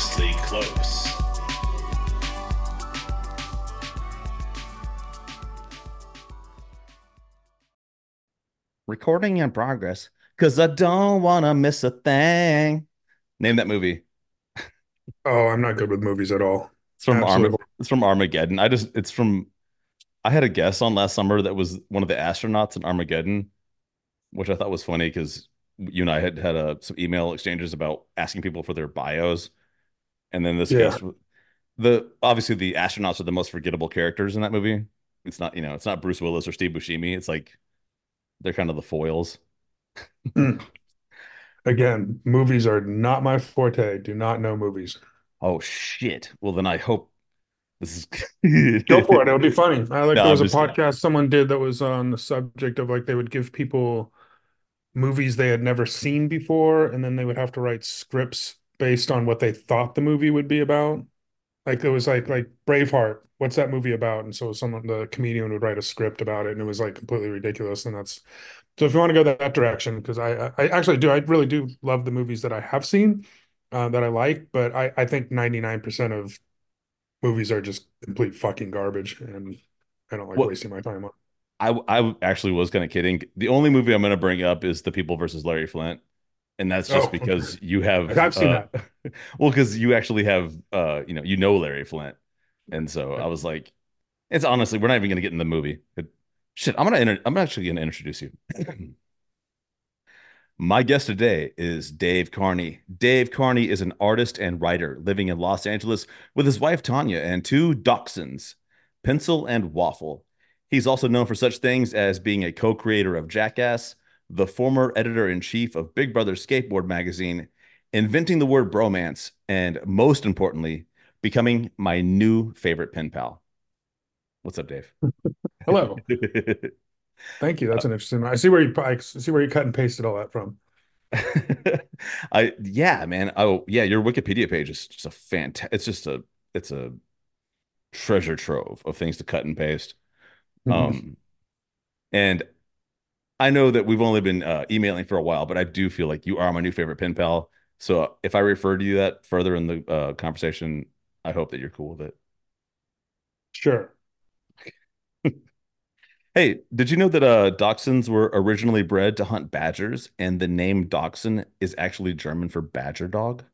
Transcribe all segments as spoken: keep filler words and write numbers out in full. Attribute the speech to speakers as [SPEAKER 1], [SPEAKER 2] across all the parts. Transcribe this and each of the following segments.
[SPEAKER 1] Dangerously Close.
[SPEAKER 2] Recording in progress. Cause I don't wanna miss a thing. Name that movie.
[SPEAKER 1] Oh, I'm not good with movies at all.
[SPEAKER 2] It's from Arm.
[SPEAKER 1] Absolutely.
[SPEAKER 2] It's from Armageddon. I just. It's from. I had a guest on last summer that was one of the astronauts in Armageddon, which I thought was funny because you and I had had a, some email exchanges about asking people for their bios, and then this
[SPEAKER 1] Yeah.
[SPEAKER 2] guest. The obviously the astronauts are the most forgettable characters in that movie. It's not you know it's not Bruce Willis or Steve Buscemi. It's like they're kind of the foils.
[SPEAKER 1] Mm. Again, movies are not my forte. Do not know movies.
[SPEAKER 2] Oh shit. Well then I hope this
[SPEAKER 1] Go
[SPEAKER 2] is.
[SPEAKER 1] for it. It'll be funny. I like
[SPEAKER 2] No,
[SPEAKER 1] there
[SPEAKER 2] I'm
[SPEAKER 1] was a
[SPEAKER 2] just
[SPEAKER 1] podcast someone did that was on the subject of like they would give people movies they had never seen before, and then they would have to write scripts based on what they thought the movie would be about. Like it was like like Braveheart. What's that movie about? And so someone the comedian would write a script about it, and it was like completely ridiculous. And that's so if you want to go that direction, because I I actually do I really do love the movies that I have seen uh, that I like, but I I think ninety-nine percent of movies are just complete fucking garbage, and I don't like
[SPEAKER 2] what
[SPEAKER 1] wasting my time on.
[SPEAKER 2] I I actually was kind of kidding. The only movie I'm going to bring up is The People versus Larry Flint, and that's just
[SPEAKER 1] Oh,
[SPEAKER 2] because you have
[SPEAKER 1] I've seen
[SPEAKER 2] uh
[SPEAKER 1] that.
[SPEAKER 2] well because you actually have uh you know you know Larry Flint, and so I was like, it's honestly we're not even going to get in the movie. But, shit, I'm gonna inter- I'm actually going to introduce you. My guest today is Dave Carney. Dave Carney is an artist and writer living in Los Angeles with his wife Tanya and two dachshunds, Pencil and Waffle. He's also known for such things as being a co creator of Jackass, the former editor in chief of Big Brother Skateboard magazine, inventing the word bromance, and most importantly, becoming my new favorite pen pal. What's up, Dave?
[SPEAKER 1] Hello, thank you. That's an interesting. I see where you I see where you cut and pasted all that from.
[SPEAKER 2] I yeah, man. Oh yeah, your Wikipedia page is just a fantastic. It's just a it's a treasure trove of things to cut and paste.
[SPEAKER 1] Mhm.
[SPEAKER 2] Um, and I know that we've only been uh, emailing for a while, but I do feel like you are my new favorite pen pal. So if I refer to you that further in the uh, conversation, I hope that you're cool with
[SPEAKER 1] Sure.
[SPEAKER 2] it. Hey, did you know that uh, dachshunds were originally bred to hunt badgers, and the name dachshund is actually German for badger dog?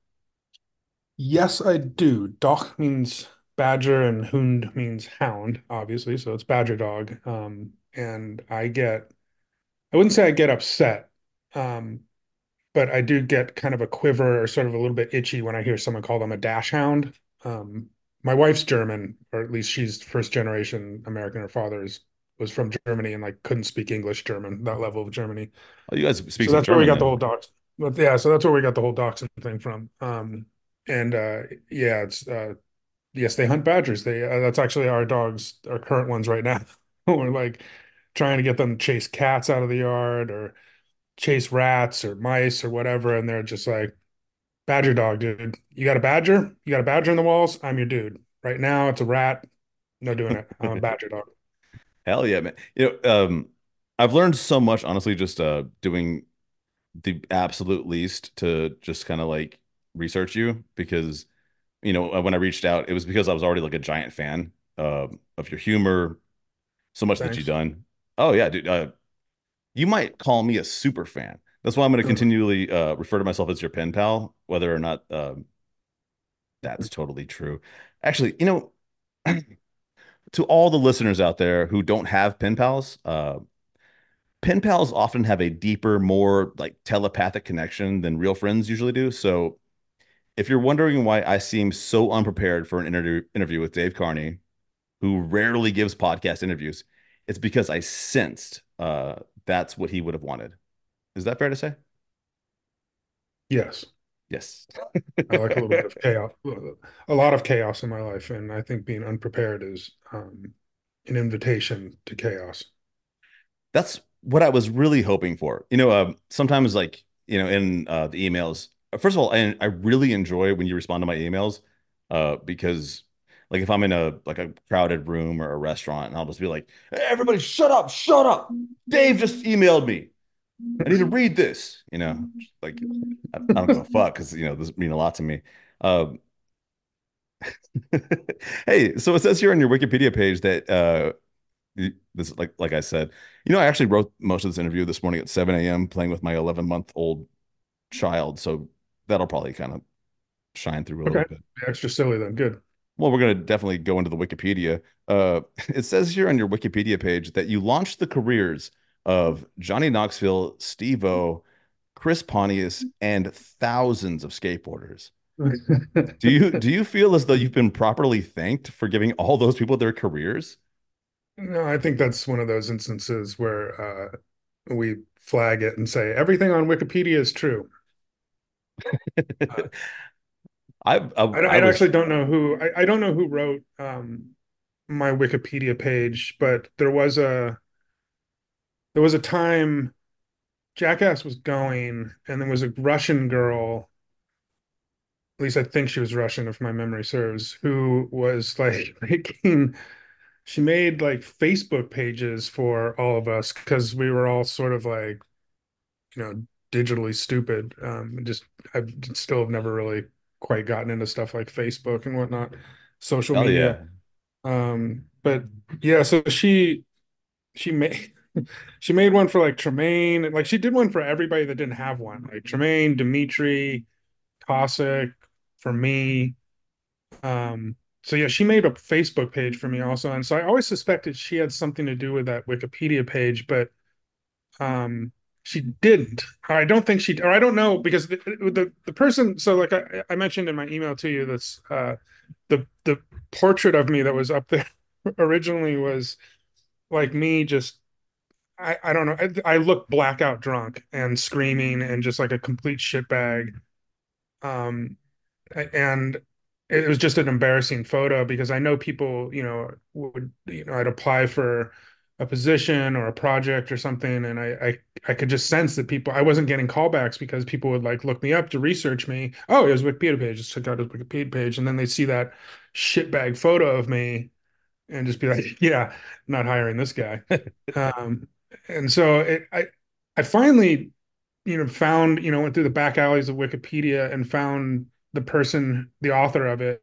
[SPEAKER 1] Yes, I do. Doch means badger and Hund means hound, obviously. So it's badger dog. Um, and I get, I wouldn't say I get upset, um, but I do get kind of a quiver or sort of a little bit itchy when I hear someone call them a dash hound. Um, my wife's German, or at least she's first generation American. Her father's was from Germany and like couldn't speak English German, that level of Germany.
[SPEAKER 2] Oh, you guys speak
[SPEAKER 1] So
[SPEAKER 2] some
[SPEAKER 1] that's where we
[SPEAKER 2] German
[SPEAKER 1] got the
[SPEAKER 2] then.
[SPEAKER 1] whole docs. But yeah, so that's where we got the whole dachshund thing from. Um, and uh, yeah, it's uh, yes, they hunt badgers. They uh, that's actually our dogs, our current ones right now. We're like trying to get them to chase cats out of the yard or chase rats or mice or whatever, and they're just like, badger dog, dude. You got a badger? You got a badger in the walls? I'm your dude. Right now, it's a rat. No doing it. I'm a badger dog.
[SPEAKER 2] Hell yeah, man. You know, um, I've learned so much, honestly, just uh doing the absolute least to just kind of like research you because, you know, uh, when I reached out, it was because I was already like a giant fan uh, of your humor, so much that you've
[SPEAKER 1] Thanks.
[SPEAKER 2] done. Oh yeah, dude. Uh, you might call me a super fan. That's why I'm going to continually uh, refer to myself as your pen pal, whether or not um, that's totally true. Actually, you know, to all the listeners out there who don't have pen pals, uh, pen pals often have a deeper, more like telepathic connection than real friends usually do. So if you're wondering why I seem so unprepared for an interview interview with Dave Carney, who rarely gives podcast interviews, it's because I sensed uh, that's what he would have wanted. Is that fair to say?
[SPEAKER 1] Yes,
[SPEAKER 2] Yes.
[SPEAKER 1] I like a little bit of chaos, a lot of chaos in my life, and I think being unprepared is um, an invitation to chaos.
[SPEAKER 2] That's what I was really hoping for. You know, uh, sometimes like, you know, in uh, the emails, first of all, I, I really enjoy when you respond to my emails uh, because like if I'm in a like a crowded room or a restaurant and I'll just be like, "Hey, everybody shut up, shut up. Dave just emailed me. I need to read this, you know, like I, I don't give a fuck because, you know, this mean a lot to me. Uh, Hey, so it says here on your Wikipedia page that uh this like like I said, you know, I actually wrote most of this interview this morning at seven a m playing with my eleven month old child, so that'll probably kind of shine through a little
[SPEAKER 1] Okay.
[SPEAKER 2] bit.
[SPEAKER 1] Extra silly then. Good.
[SPEAKER 2] Well, we're going to definitely go into the Wikipedia. Uh, it says here on your Wikipedia page that you launched the careers of Johnny Knoxville, Steve-O, Chris Pontius, and thousands of skateboarders. Do you do you feel as though you've been properly thanked for giving all those people their careers?
[SPEAKER 1] No, I think that's one of those instances where uh, we flag it and say everything on Wikipedia is true. Uh,
[SPEAKER 2] I, I
[SPEAKER 1] I,
[SPEAKER 2] I
[SPEAKER 1] I
[SPEAKER 2] was
[SPEAKER 1] actually don't know who I, I don't know who wrote um, my Wikipedia page, but there was a there was a time Jackass was going, and there was a Russian girl. At least I think she was Russian, if my memory serves, who was like making. She made like Facebook pages for all of us because we were all sort of like, you know, digitally stupid. Um, just I still have never really quite gotten into stuff like Facebook and whatnot, social
[SPEAKER 2] hell
[SPEAKER 1] media.
[SPEAKER 2] yeah.
[SPEAKER 1] Um, but yeah, so she she made she made one for like Tremaine, like she did one for everybody that didn't have one, like Tremaine, Dimitri, Cossack, for me. Um, so yeah, she made a Facebook page for me also, and so I always suspected she had something to do with that Wikipedia page, but um, she didn't. I don't think she, or I don't know because the the, the person. So like I, I mentioned in my email to you, that's uh, the the portrait of me that was up there originally was like me just. I, I don't know. I, I look blackout drunk and screaming and just like a complete shitbag. Um, and it was just an embarrassing photo because I know people, you know, would, you know, I'd apply for a position or a project or something, and I, I, I could just sense that people, I wasn't getting callbacks because people would like look me up to research me. Oh, it was Wikipedia page. Just check out his Wikipedia page, and then they see that shitbag photo of me and just be like, yeah, not hiring this guy. Um, and so it, I, I finally, you know, found, you know, went through the back alleys of Wikipedia and found the person, the author of it,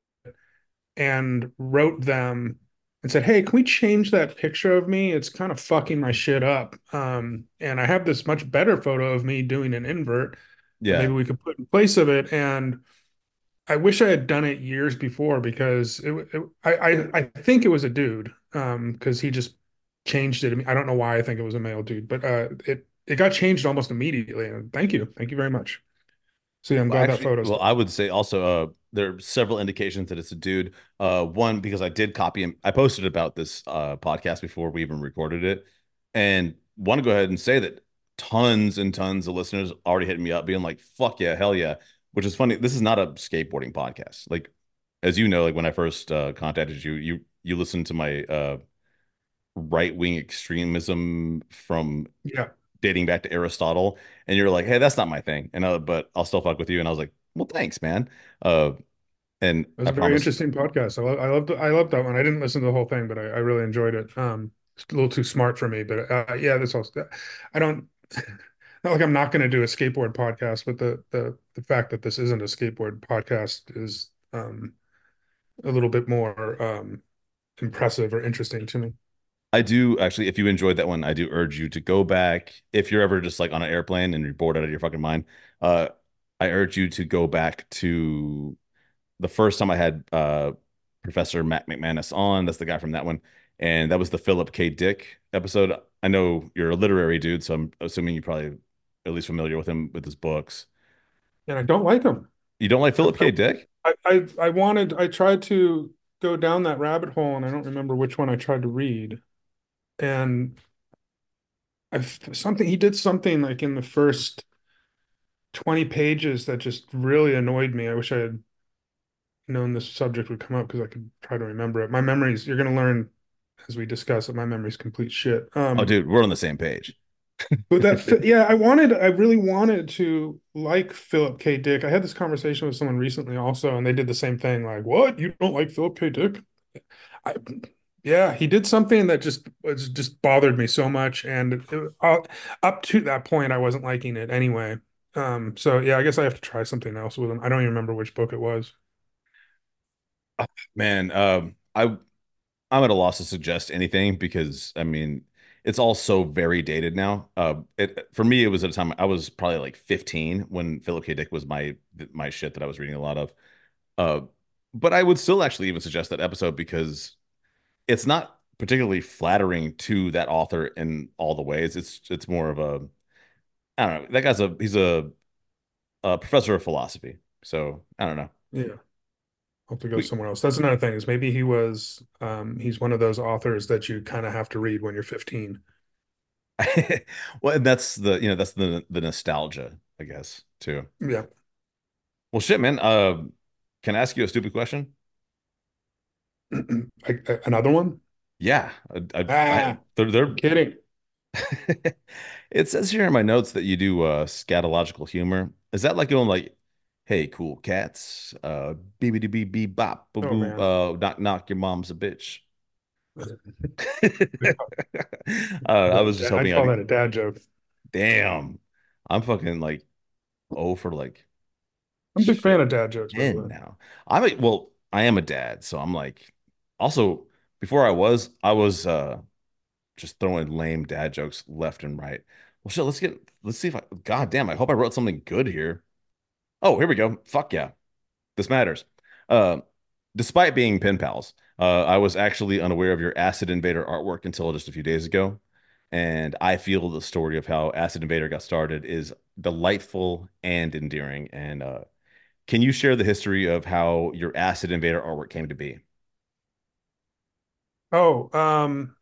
[SPEAKER 1] and wrote them and said, "Hey, can we change that picture of me? It's kind of fucking my shit up. Um, and I have this much better photo of me doing an invert that maybe
[SPEAKER 2] Yeah.
[SPEAKER 1] we could put in place of it." And I wish I had done it years before because it, it I, I I think it was a dude, um, because he just changed it. I mean, I don't know why I think it was a male dude, but uh, it it got changed almost immediately. And thank you, thank you very much. So yeah, I'm
[SPEAKER 2] Well,
[SPEAKER 1] glad that
[SPEAKER 2] actually,
[SPEAKER 1] photo's
[SPEAKER 2] well, I would say also uh, there are several indications that it's a dude. Uh, one, because I did copy him. I posted about this uh, podcast before we even recorded it, and want to go ahead and say that tons and tons of listeners already hit me up, being like, "Fuck yeah, hell yeah!" Which is funny. This is not a skateboarding podcast. Like, as you know, like when I first uh, contacted you, you you listened to my uh, right wing extremism from
[SPEAKER 1] yeah,
[SPEAKER 2] dating back to Aristotle, and you're like, "Hey, that's not my thing," and uh, but I'll still fuck with you. And I was like, "Well, thanks, man." Uh, and
[SPEAKER 1] it was
[SPEAKER 2] I
[SPEAKER 1] a very
[SPEAKER 2] promise.
[SPEAKER 1] interesting podcast. I love I loved I loved that one. I didn't listen to the whole thing, but I, I really enjoyed it. Um, it's a little too smart for me, but uh, yeah, this also I don't. Not like I'm not going to do a skateboard podcast, but the the the fact that this isn't a skateboard podcast is um a little bit more um impressive or interesting to me.
[SPEAKER 2] I do actually, if you enjoyed that one, I do urge you to go back. If you're ever just like on an airplane and you're bored out of your fucking mind, uh, I urge you to go back to the first time I had uh, Professor Matt McManus on. That's the guy from that one, and that was the Philip K. Dick episode. I know you're a literary dude, so I'm assuming you're probably at least familiar with him with his books.
[SPEAKER 1] And I don't like them.
[SPEAKER 2] You don't like
[SPEAKER 1] I
[SPEAKER 2] Philip K. Dick?
[SPEAKER 1] I I, I wanted I tried to go down that rabbit hole, and I don't remember which one I tried to read. And I something he did something like in the first twenty pages that just really annoyed me. I wish I had known this subject would come up because I could try to remember it. My memories, you're going to learn as we discuss that my memory's complete shit.
[SPEAKER 2] Oh,
[SPEAKER 1] Um,
[SPEAKER 2] dude, we're on the same page.
[SPEAKER 1] but that, yeah, I wanted, I really wanted to like Philip K. Dick. I had this conversation with someone recently also, and they did the same thing. Like, what? You don't like Philip K. Dick? I, yeah, he did something that just was just bothered me so much, and it, uh, up to that point, I wasn't liking it anyway. Um, so yeah, I guess I have to try something else with him. I don't even remember which book it was.
[SPEAKER 2] Man, um, I I'm at a loss to suggest anything because I mean it's all so very dated now. Uh, it for me it was at a time I was probably like fifteen when Philip K. Dick was my my shit that I was reading a lot of. Uh, but I would still actually even suggest that episode because it's not particularly flattering to that author in all the ways. It's it's more of a I don't know. That guy's a he's a, a professor of philosophy, so I don't know.
[SPEAKER 1] Yeah, I'll have to go
[SPEAKER 2] We,
[SPEAKER 1] somewhere else. That's another thing is maybe he was um he's one of those authors that you kind of have to read when you're fifteen.
[SPEAKER 2] well, and that's the you know that's the the nostalgia, I guess, too.
[SPEAKER 1] Yeah.
[SPEAKER 2] Well, shit, man. Uh, can I ask you a stupid question?
[SPEAKER 1] I, I- another one?
[SPEAKER 2] Yeah, I, I, I
[SPEAKER 1] Ah,
[SPEAKER 2] they're,
[SPEAKER 1] I'm
[SPEAKER 2] they're
[SPEAKER 1] kidding.
[SPEAKER 2] It says here in my notes that you do uh scatological humor. Is that like going like, hey, cool cats, uh, beep beep beep bop, boo
[SPEAKER 1] Oh
[SPEAKER 2] boo,
[SPEAKER 1] man.
[SPEAKER 2] uh, knock knock, your mom's a bitch. uh, I was just
[SPEAKER 1] I
[SPEAKER 2] hoping
[SPEAKER 1] call
[SPEAKER 2] I'd
[SPEAKER 1] that a dad joke.
[SPEAKER 2] damn. I'm fucking like oh for like
[SPEAKER 1] I'm a big fan
[SPEAKER 2] shit
[SPEAKER 1] of dad jokes, by the
[SPEAKER 2] ten
[SPEAKER 1] way.
[SPEAKER 2] now. I'm a, well, I am a dad, so I'm like also before I was, I was uh just throwing lame dad jokes left and right. Well, shit, let's get let's see if I God damn, I hope I wrote something good here. Oh, here we go. Fuck yeah. This matters. Uh, despite being pen pals, uh, I was actually unaware of your Acid Invader artwork until just a few days ago. And I feel the story of how Acid Invader got started is delightful and endearing. And uh, can you share the history of how your Acid Invader artwork came to be?
[SPEAKER 1] Oh, um,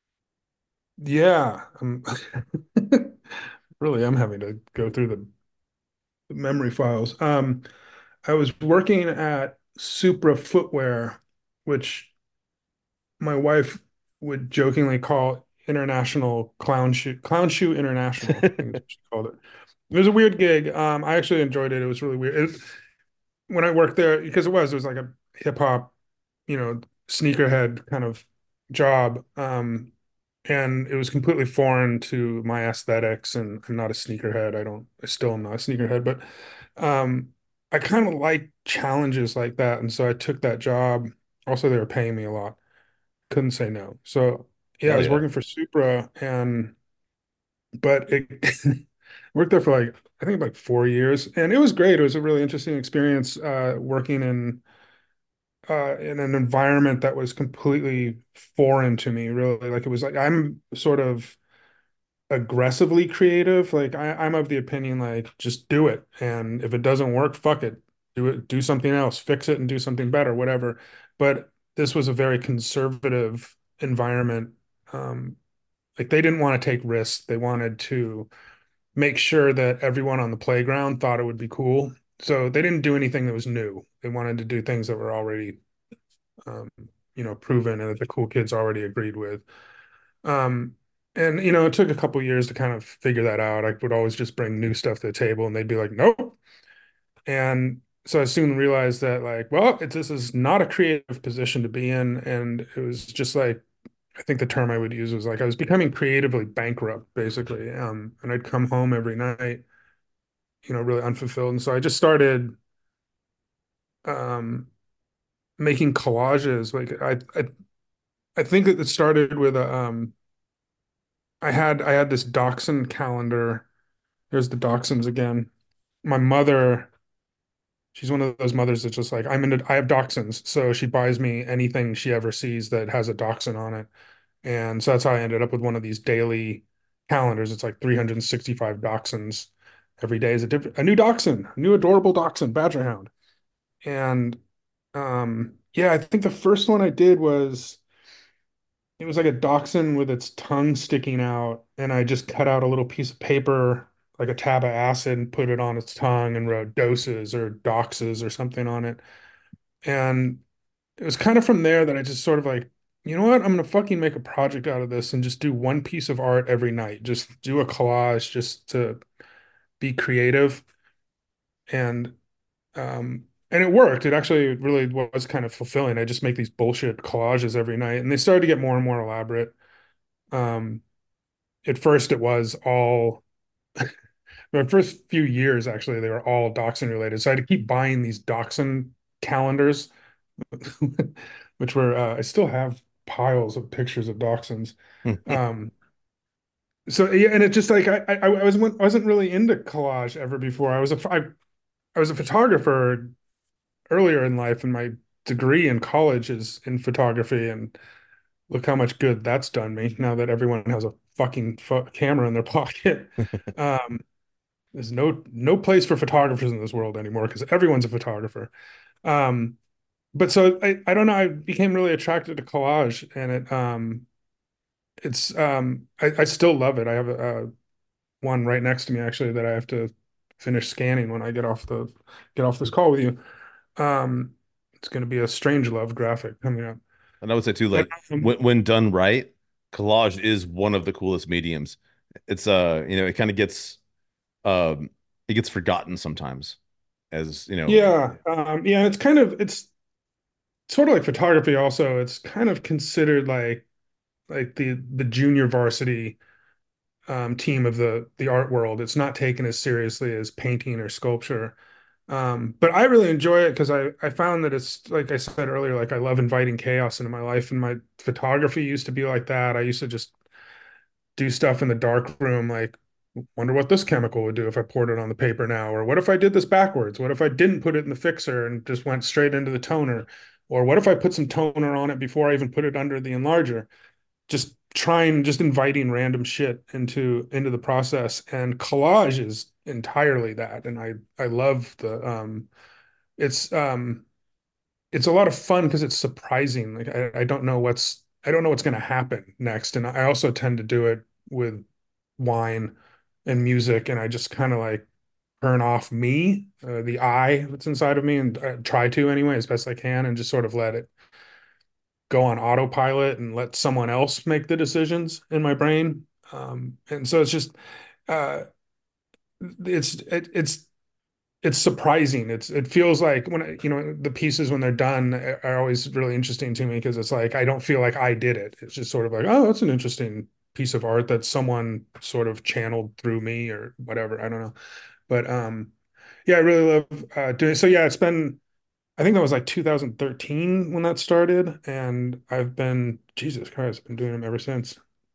[SPEAKER 1] yeah. I'm really I'm having to go through the memory files. Um, I was working at Supra Footwear, which my wife would jokingly call International Clown Shoe Clown Shoe International, I think is what she called it. It was a weird gig. Um, I actually enjoyed it. It was really weird. It, when I worked there, because it was, it was like a hip hop, you know, sneakerhead kind of job. Um, and it was completely foreign to my aesthetics. And I'm not a sneakerhead. I don't, I still am not a sneakerhead, but um, I kind of like challenges like that. And so I took that job. Also, they were paying me a lot. Couldn't say no. So yeah, I
[SPEAKER 2] Hell
[SPEAKER 1] was
[SPEAKER 2] yeah.
[SPEAKER 1] working for Supra and but it worked there for like I think like four years, and it was great. It was a really interesting experience uh, working in uh, in an environment that was completely foreign to me. Really, like it was like I'm sort of aggressively creative. Like I, I'm of the opinion like just do it, and if it doesn't work, fuck it, do it, do something else, fix it, and do something better, whatever. But this was a very conservative environment. Um, like they didn't want to take risks. They wanted to make sure that everyone on the playground thought it would be cool. So they didn't do anything that was new. They wanted to do things that were already, um, you know, proven and that the cool kids already agreed with. Um, and you know, it took a couple years to kind of figure that out. I would always just bring new stuff to the table, and they'd be like, "Nope." And so I soon realized that, like, well, it's, this is not a creative position to be in, and it was just like I think the term I would use was like I was becoming creatively bankrupt, basically. Um, and I'd come home every night, you know, really unfulfilled. And so I just started um, making collages. Like I, I, I think that it started with a, um, I had I had this dachshund calendar. There's the dachshunds again. My mother, she's one of those mothers that's just like I'm into. I have dachshunds, so she buys me anything she ever sees that has a dachshund on it. And so that's how I ended up with one of these daily calendars. It's like three hundred sixty-five dachshunds. Every day is a different, a new dachshund, a new adorable dachshund, Badger Hound. And um, yeah, I think the first one I did was it was like a dachshund with its tongue sticking out, and I just cut out a little piece of paper, like a tab of acid, and put it on its tongue and wrote doses or doxes or something on it. And it was kind of from there that I just sort of like, you know what? I'm gonna fucking make a project out of this and just do one piece of art every night. Just do a collage just to be creative. And um and it worked. It actually really was kind of fulfilling. I just make these bullshit collages every night, and they started to get more and more elaborate. Um, at first, it was all the first few years, actually, they were all dachshund related. So I had to keep buying these dachshund calendars which were uh, I still have piles of pictures of dachshunds. Um, so yeah, and it just like I I, I wasn't wasn't really into collage ever before. I was a I, I was a photographer earlier in life, and my degree in college is in photography, and look how much good that's done me now that everyone has a fucking pho camera in their pocket. Um, there's no no place for photographers in this world anymore because everyone's a photographer. Um, but so I, I don't know, I became really attracted to collage, and it um it's um I, I still love it. I have a, a one right next to me actually that I have to finish scanning when I get off the get off this call with you. Um, it's going to be a Strangelove graphic coming up.
[SPEAKER 2] And I would say too,
[SPEAKER 1] But
[SPEAKER 2] like
[SPEAKER 1] um,
[SPEAKER 2] when when done right, collage is one of the coolest mediums. It's uh, you know, it kind of gets um, it gets forgotten sometimes, as you know.
[SPEAKER 1] yeah, um, yeah, it's kind of it's sort of like photography also. It's kind of considered like like the the junior varsity um, team of the the art world. It's not taken as seriously as painting or sculpture. Um, but I really enjoy it because I I found that it's like I said earlier, like I love inviting chaos into my life, and my photography used to be like that. I used to just do stuff in the dark room, like wonder what this chemical would do if I poured it on the paper now, or what if I did this backwards? What if I didn't put it in the fixer and just went straight into the toner? Or what if I put some toner on it before I even put it under the enlarger? Just trying, just inviting random shit into into the process. And collage is entirely that. And I I love the um it's um it's a lot of fun because it's surprising. Like I, I don't know what's I don't know what's going to happen next. And I also tend to do it with wine and music, and I just kind of like turn off me, uh, the I that's inside of me, and uh, try to anyway as best I can, and just sort of let it go on autopilot and let someone else make the decisions in my brain. Um, and so it's just uh, it's it, it's it's surprising. It's it feels like when you know the pieces when they're done are always really interesting to me because it's like I don't feel like I did it. It's just sort of like, oh, that's an interesting piece of art that someone sort of channeled through me or whatever. I don't know. But um yeah, I really love uh doing so yeah, it's been I think that was like two thousand thirteen when that started, and I've been Jesus Christ, I've been doing them ever since.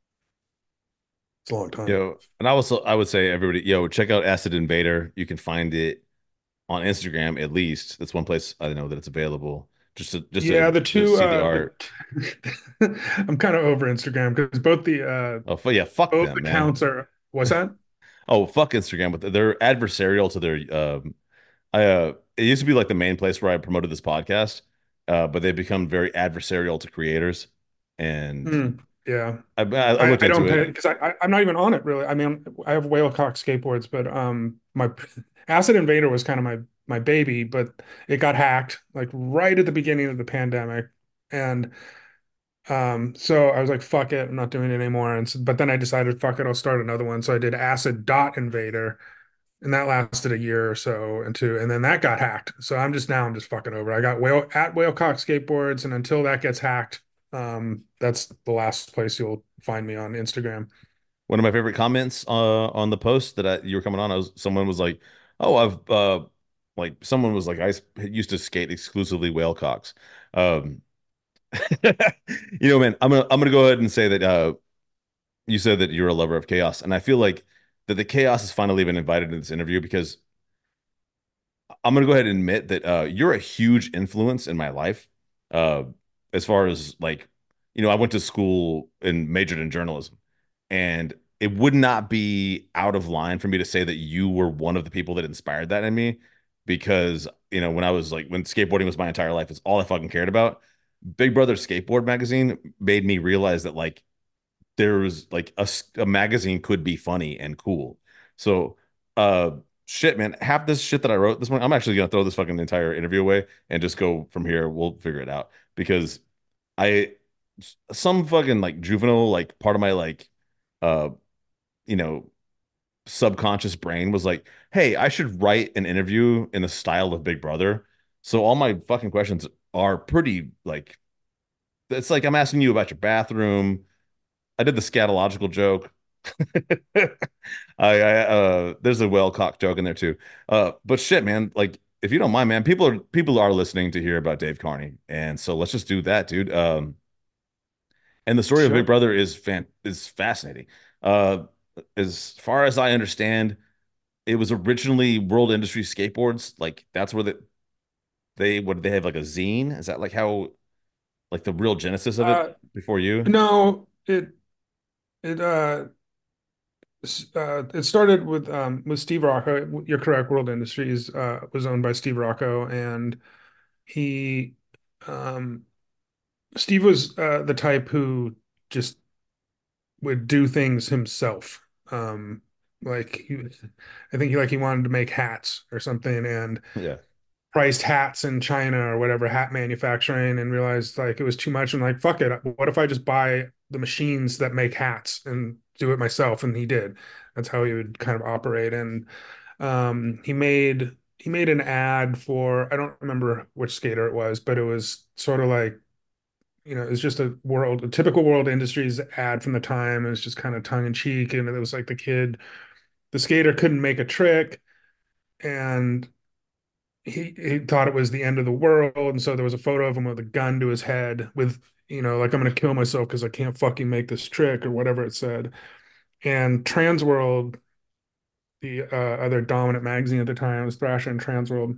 [SPEAKER 1] It's a long
[SPEAKER 2] You
[SPEAKER 1] time.
[SPEAKER 2] know, and I also I would say everybody, yo, check out Acid Invader. You can find it on Instagram at least. That's one place I know that it's available. Just to just
[SPEAKER 1] Yeah,
[SPEAKER 2] to,
[SPEAKER 1] the
[SPEAKER 2] to
[SPEAKER 1] two
[SPEAKER 2] see the
[SPEAKER 1] uh the
[SPEAKER 2] art.
[SPEAKER 1] I'm kind of over Instagram because both the uh
[SPEAKER 2] Oh, fu- yeah, fuck
[SPEAKER 1] both
[SPEAKER 2] them, man.
[SPEAKER 1] accounts are what's that?
[SPEAKER 2] Oh, fuck Instagram, but they're adversarial to their um I uh it used to be like the main place where I promoted this podcast. Uh, but they've become very adversarial to creators. And
[SPEAKER 1] Hmm. Yeah.
[SPEAKER 2] I I, I
[SPEAKER 1] I,
[SPEAKER 2] looked
[SPEAKER 1] I
[SPEAKER 2] into
[SPEAKER 1] don't pay
[SPEAKER 2] it.
[SPEAKER 1] because I, I I'm not even on it really. I mean, I have Whalecock skateboards, but um my Acid Invader was kind of my my baby, but it got hacked like right at the beginning of the pandemic. And um so I was like, fuck it, I'm not doing it anymore. And so, but then I decided, fuck it, I'll start another one. So I did Acid Dot Invader, and that lasted a year or so and two, and then that got hacked. So I'm just now I'm just fucking over. I got whale at Whalecock Skateboards, and until that gets hacked, um, that's the last place you'll find me on Instagram.
[SPEAKER 2] One of my favorite comments uh on the post that I, you were coming on, I was someone was like, "Oh, I've uh like someone was like I s- used to skate exclusively whale cocks." Um you know, man, I'm gonna I'm gonna go ahead and say that uh you said that you're a lover of chaos, and I feel like that the chaos has finally been invited in this interview because I'm gonna go ahead and admit that uh, you're a huge influence in my life. Uh, as far as like, you know, I went to school and majored in journalism, and it would not be out of line for me to say that you were one of the people that inspired that in me, because you know, when I was like, when skateboarding was my entire life, it's all I fucking cared about. Big Brother Skateboard magazine made me realize that like there was like a a magazine could be funny and cool. So, uh, shit, man, half this shit that I wrote this morning, I'm actually gonna throw this fucking entire interview away and just go from here. We'll figure it out because I, some fucking like juvenile, like part of my like, uh, you know, subconscious brain was like, hey, I should write an interview in the style of Big Brother. So all my fucking questions are pretty like, it's like I'm asking you about your bathroom. I did the scatological joke. I, I uh there's a well cocked joke in there too. Uh but shit, man, like if you don't mind, man, people are people are listening to hear about Dave Carney, and so let's just do that, dude. Um, and the story of Big
[SPEAKER 1] Sure.
[SPEAKER 2] Brother is fan is fascinating. Uh, as far as I understand, it was originally World Industry Skateboards. Like that's where the they what they have like a zine. Is that like how like the real genesis of it
[SPEAKER 1] Uh,
[SPEAKER 2] before you?
[SPEAKER 1] no, it it uh, s- uh it started with um with Steve Rocco. You're correct. World Industries uh was owned by Steve Rocco, and he um Steve was uh the type who just would do things himself. Um, like he, I think he like he wanted to make hats or something, and
[SPEAKER 2] Yeah,
[SPEAKER 1] priced hats in China or whatever, hat manufacturing, and realized like it was too much and like fuck it, what if I just buy the machines that make hats and do it myself? And he did. That's how he would kind of operate. And um he made he made an ad for, I don't remember which skater it was, but it was sort of like, you know, it's just a world, a typical World Industries ad from the time. It was just kind of tongue in cheek, and it was like the kid, the skater couldn't make a trick, and he he thought it was the end of the world, and so there was a photo of him with a gun to his head, with, you know, like, I'm gonna kill myself because I can't fucking make this trick or whatever it said. And Transworld, the uh, other dominant magazine at the time, was Thrasher and Transworld.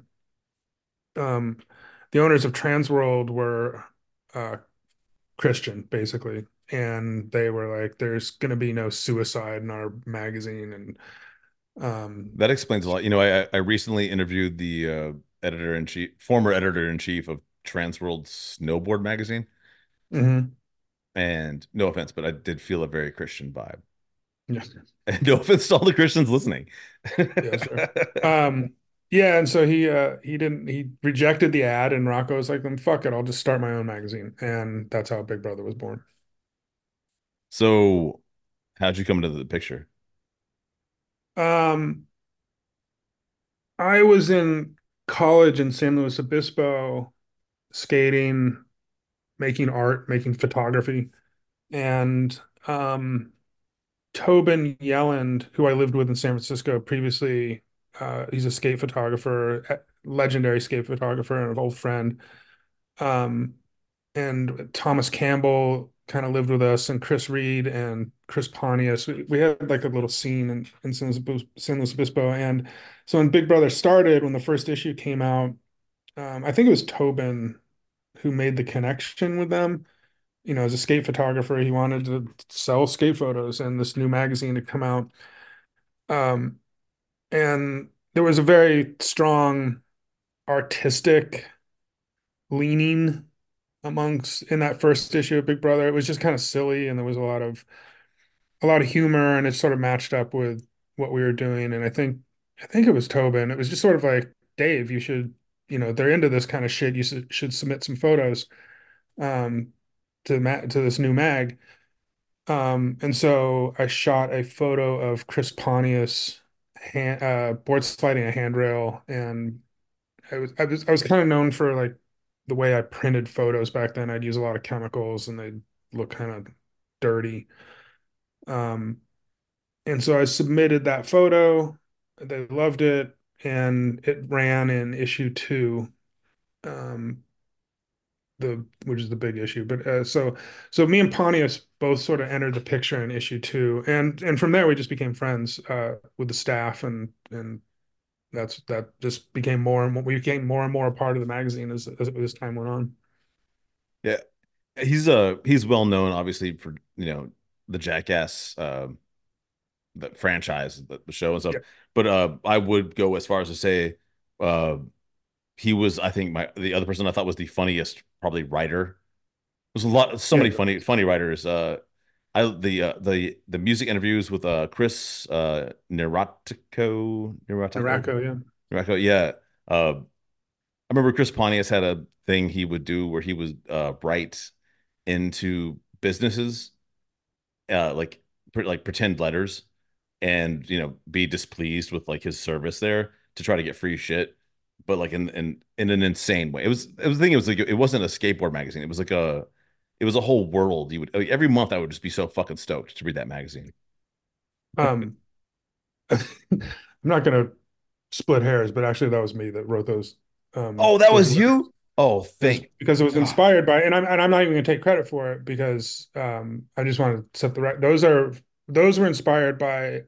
[SPEAKER 1] Um, the owners of Transworld were uh, Christian, basically. And they were like, there's going to be no suicide in our magazine. And um,
[SPEAKER 2] that explains a lot. You know, I I recently interviewed the uh, editor in chief, former editor in chief of Transworld Snowboard magazine,
[SPEAKER 1] mhm.
[SPEAKER 2] and no offense, but I did feel a very Christian vibe.
[SPEAKER 1] Yeah,
[SPEAKER 2] And no offense to all the Christians listening.
[SPEAKER 1] yeah, sure. Um, yeah, and so he uh, he didn't he rejected the ad, and Rocco was like, then fuck it, I'll just start my own magazine. And that's how Big Brother was born.
[SPEAKER 2] So, how'd you come into the picture?
[SPEAKER 1] Um, I was in college in San Luis Obispo, skating, making art, making photography, and um Tobin Yelland, who I lived with in San Francisco previously, uh, he's a skate photographer, a legendary skate photographer, and an old friend. Um, and Thomas Campbell kind of lived with us, and Chris Reed and Chris Pontius. We, we had like a little scene in, in San Luis, San Luis Obispo. And so when Big Brother started, when the first issue came out, um, I think it was Tobin who made the connection with them. You know, as a skate photographer, he wanted to sell skate photos, and this new magazine had come out. Um, and there was a very strong artistic leaning amongst in that first issue of Big Brother. It was just kind of silly, and there was a lot of a lot of humor, and it sort of matched up with what we were doing. And I think I think it was Tobin. It was just sort of like, Dave, you should, you know, they're into this kind of shit. You should, should submit some photos um, to the ma to this new mag. Um, and so I shot a photo of Chris Pontius hand, uh, board sliding a handrail, and I was I was I was kind of known for like the way I printed photos back then. I'd use a lot of chemicals, and they'd look kind of dirty. Um, and so I submitted that photo. They loved it, and it ran in issue two. Um, the which is the big issue. But uh, so so me and Pontius both sort of entered the picture in issue two, and and from there we just became friends uh, with the staff, and and that's that just became more and more, we became more and more a part of the magazine as as, as time went on.
[SPEAKER 2] Yeah, he's uh he's well known, obviously, for you know the Jackass uh, the franchise, the, the show and stuff.
[SPEAKER 1] Yeah,
[SPEAKER 2] But uh, I would go as far as to say, uh, he was, I think, my the other person I thought was the funniest, probably writer. There's a lot, so
[SPEAKER 1] yeah,
[SPEAKER 2] many funny funny writers. Uh, I the uh, the the music interviews with uh Chris uh Neurotico Neurotico
[SPEAKER 1] Narako, yeah.
[SPEAKER 2] Neurotico, yeah. Uh, I remember Chris Pontius had a thing he would do where he would uh write into businesses uh like pre like pretend letters and you know be displeased with like his service there to try to get free shit, but like in in in an insane way. It was it was the thing. It was like it wasn't a skateboard magazine. It was like a it was a whole world. You would like, every month I would just be so fucking stoked to read that magazine.
[SPEAKER 1] Um, I'm not gonna. split hairs, but actually that was me that wrote those um
[SPEAKER 2] Oh, that
[SPEAKER 1] those
[SPEAKER 2] was
[SPEAKER 1] letters.
[SPEAKER 2] you? Oh,
[SPEAKER 1] It was
[SPEAKER 2] thank
[SPEAKER 1] because it was
[SPEAKER 2] God.
[SPEAKER 1] inspired by, and I'm and I'm not even gonna take credit for it because um I just want to set the right. Those are those were inspired by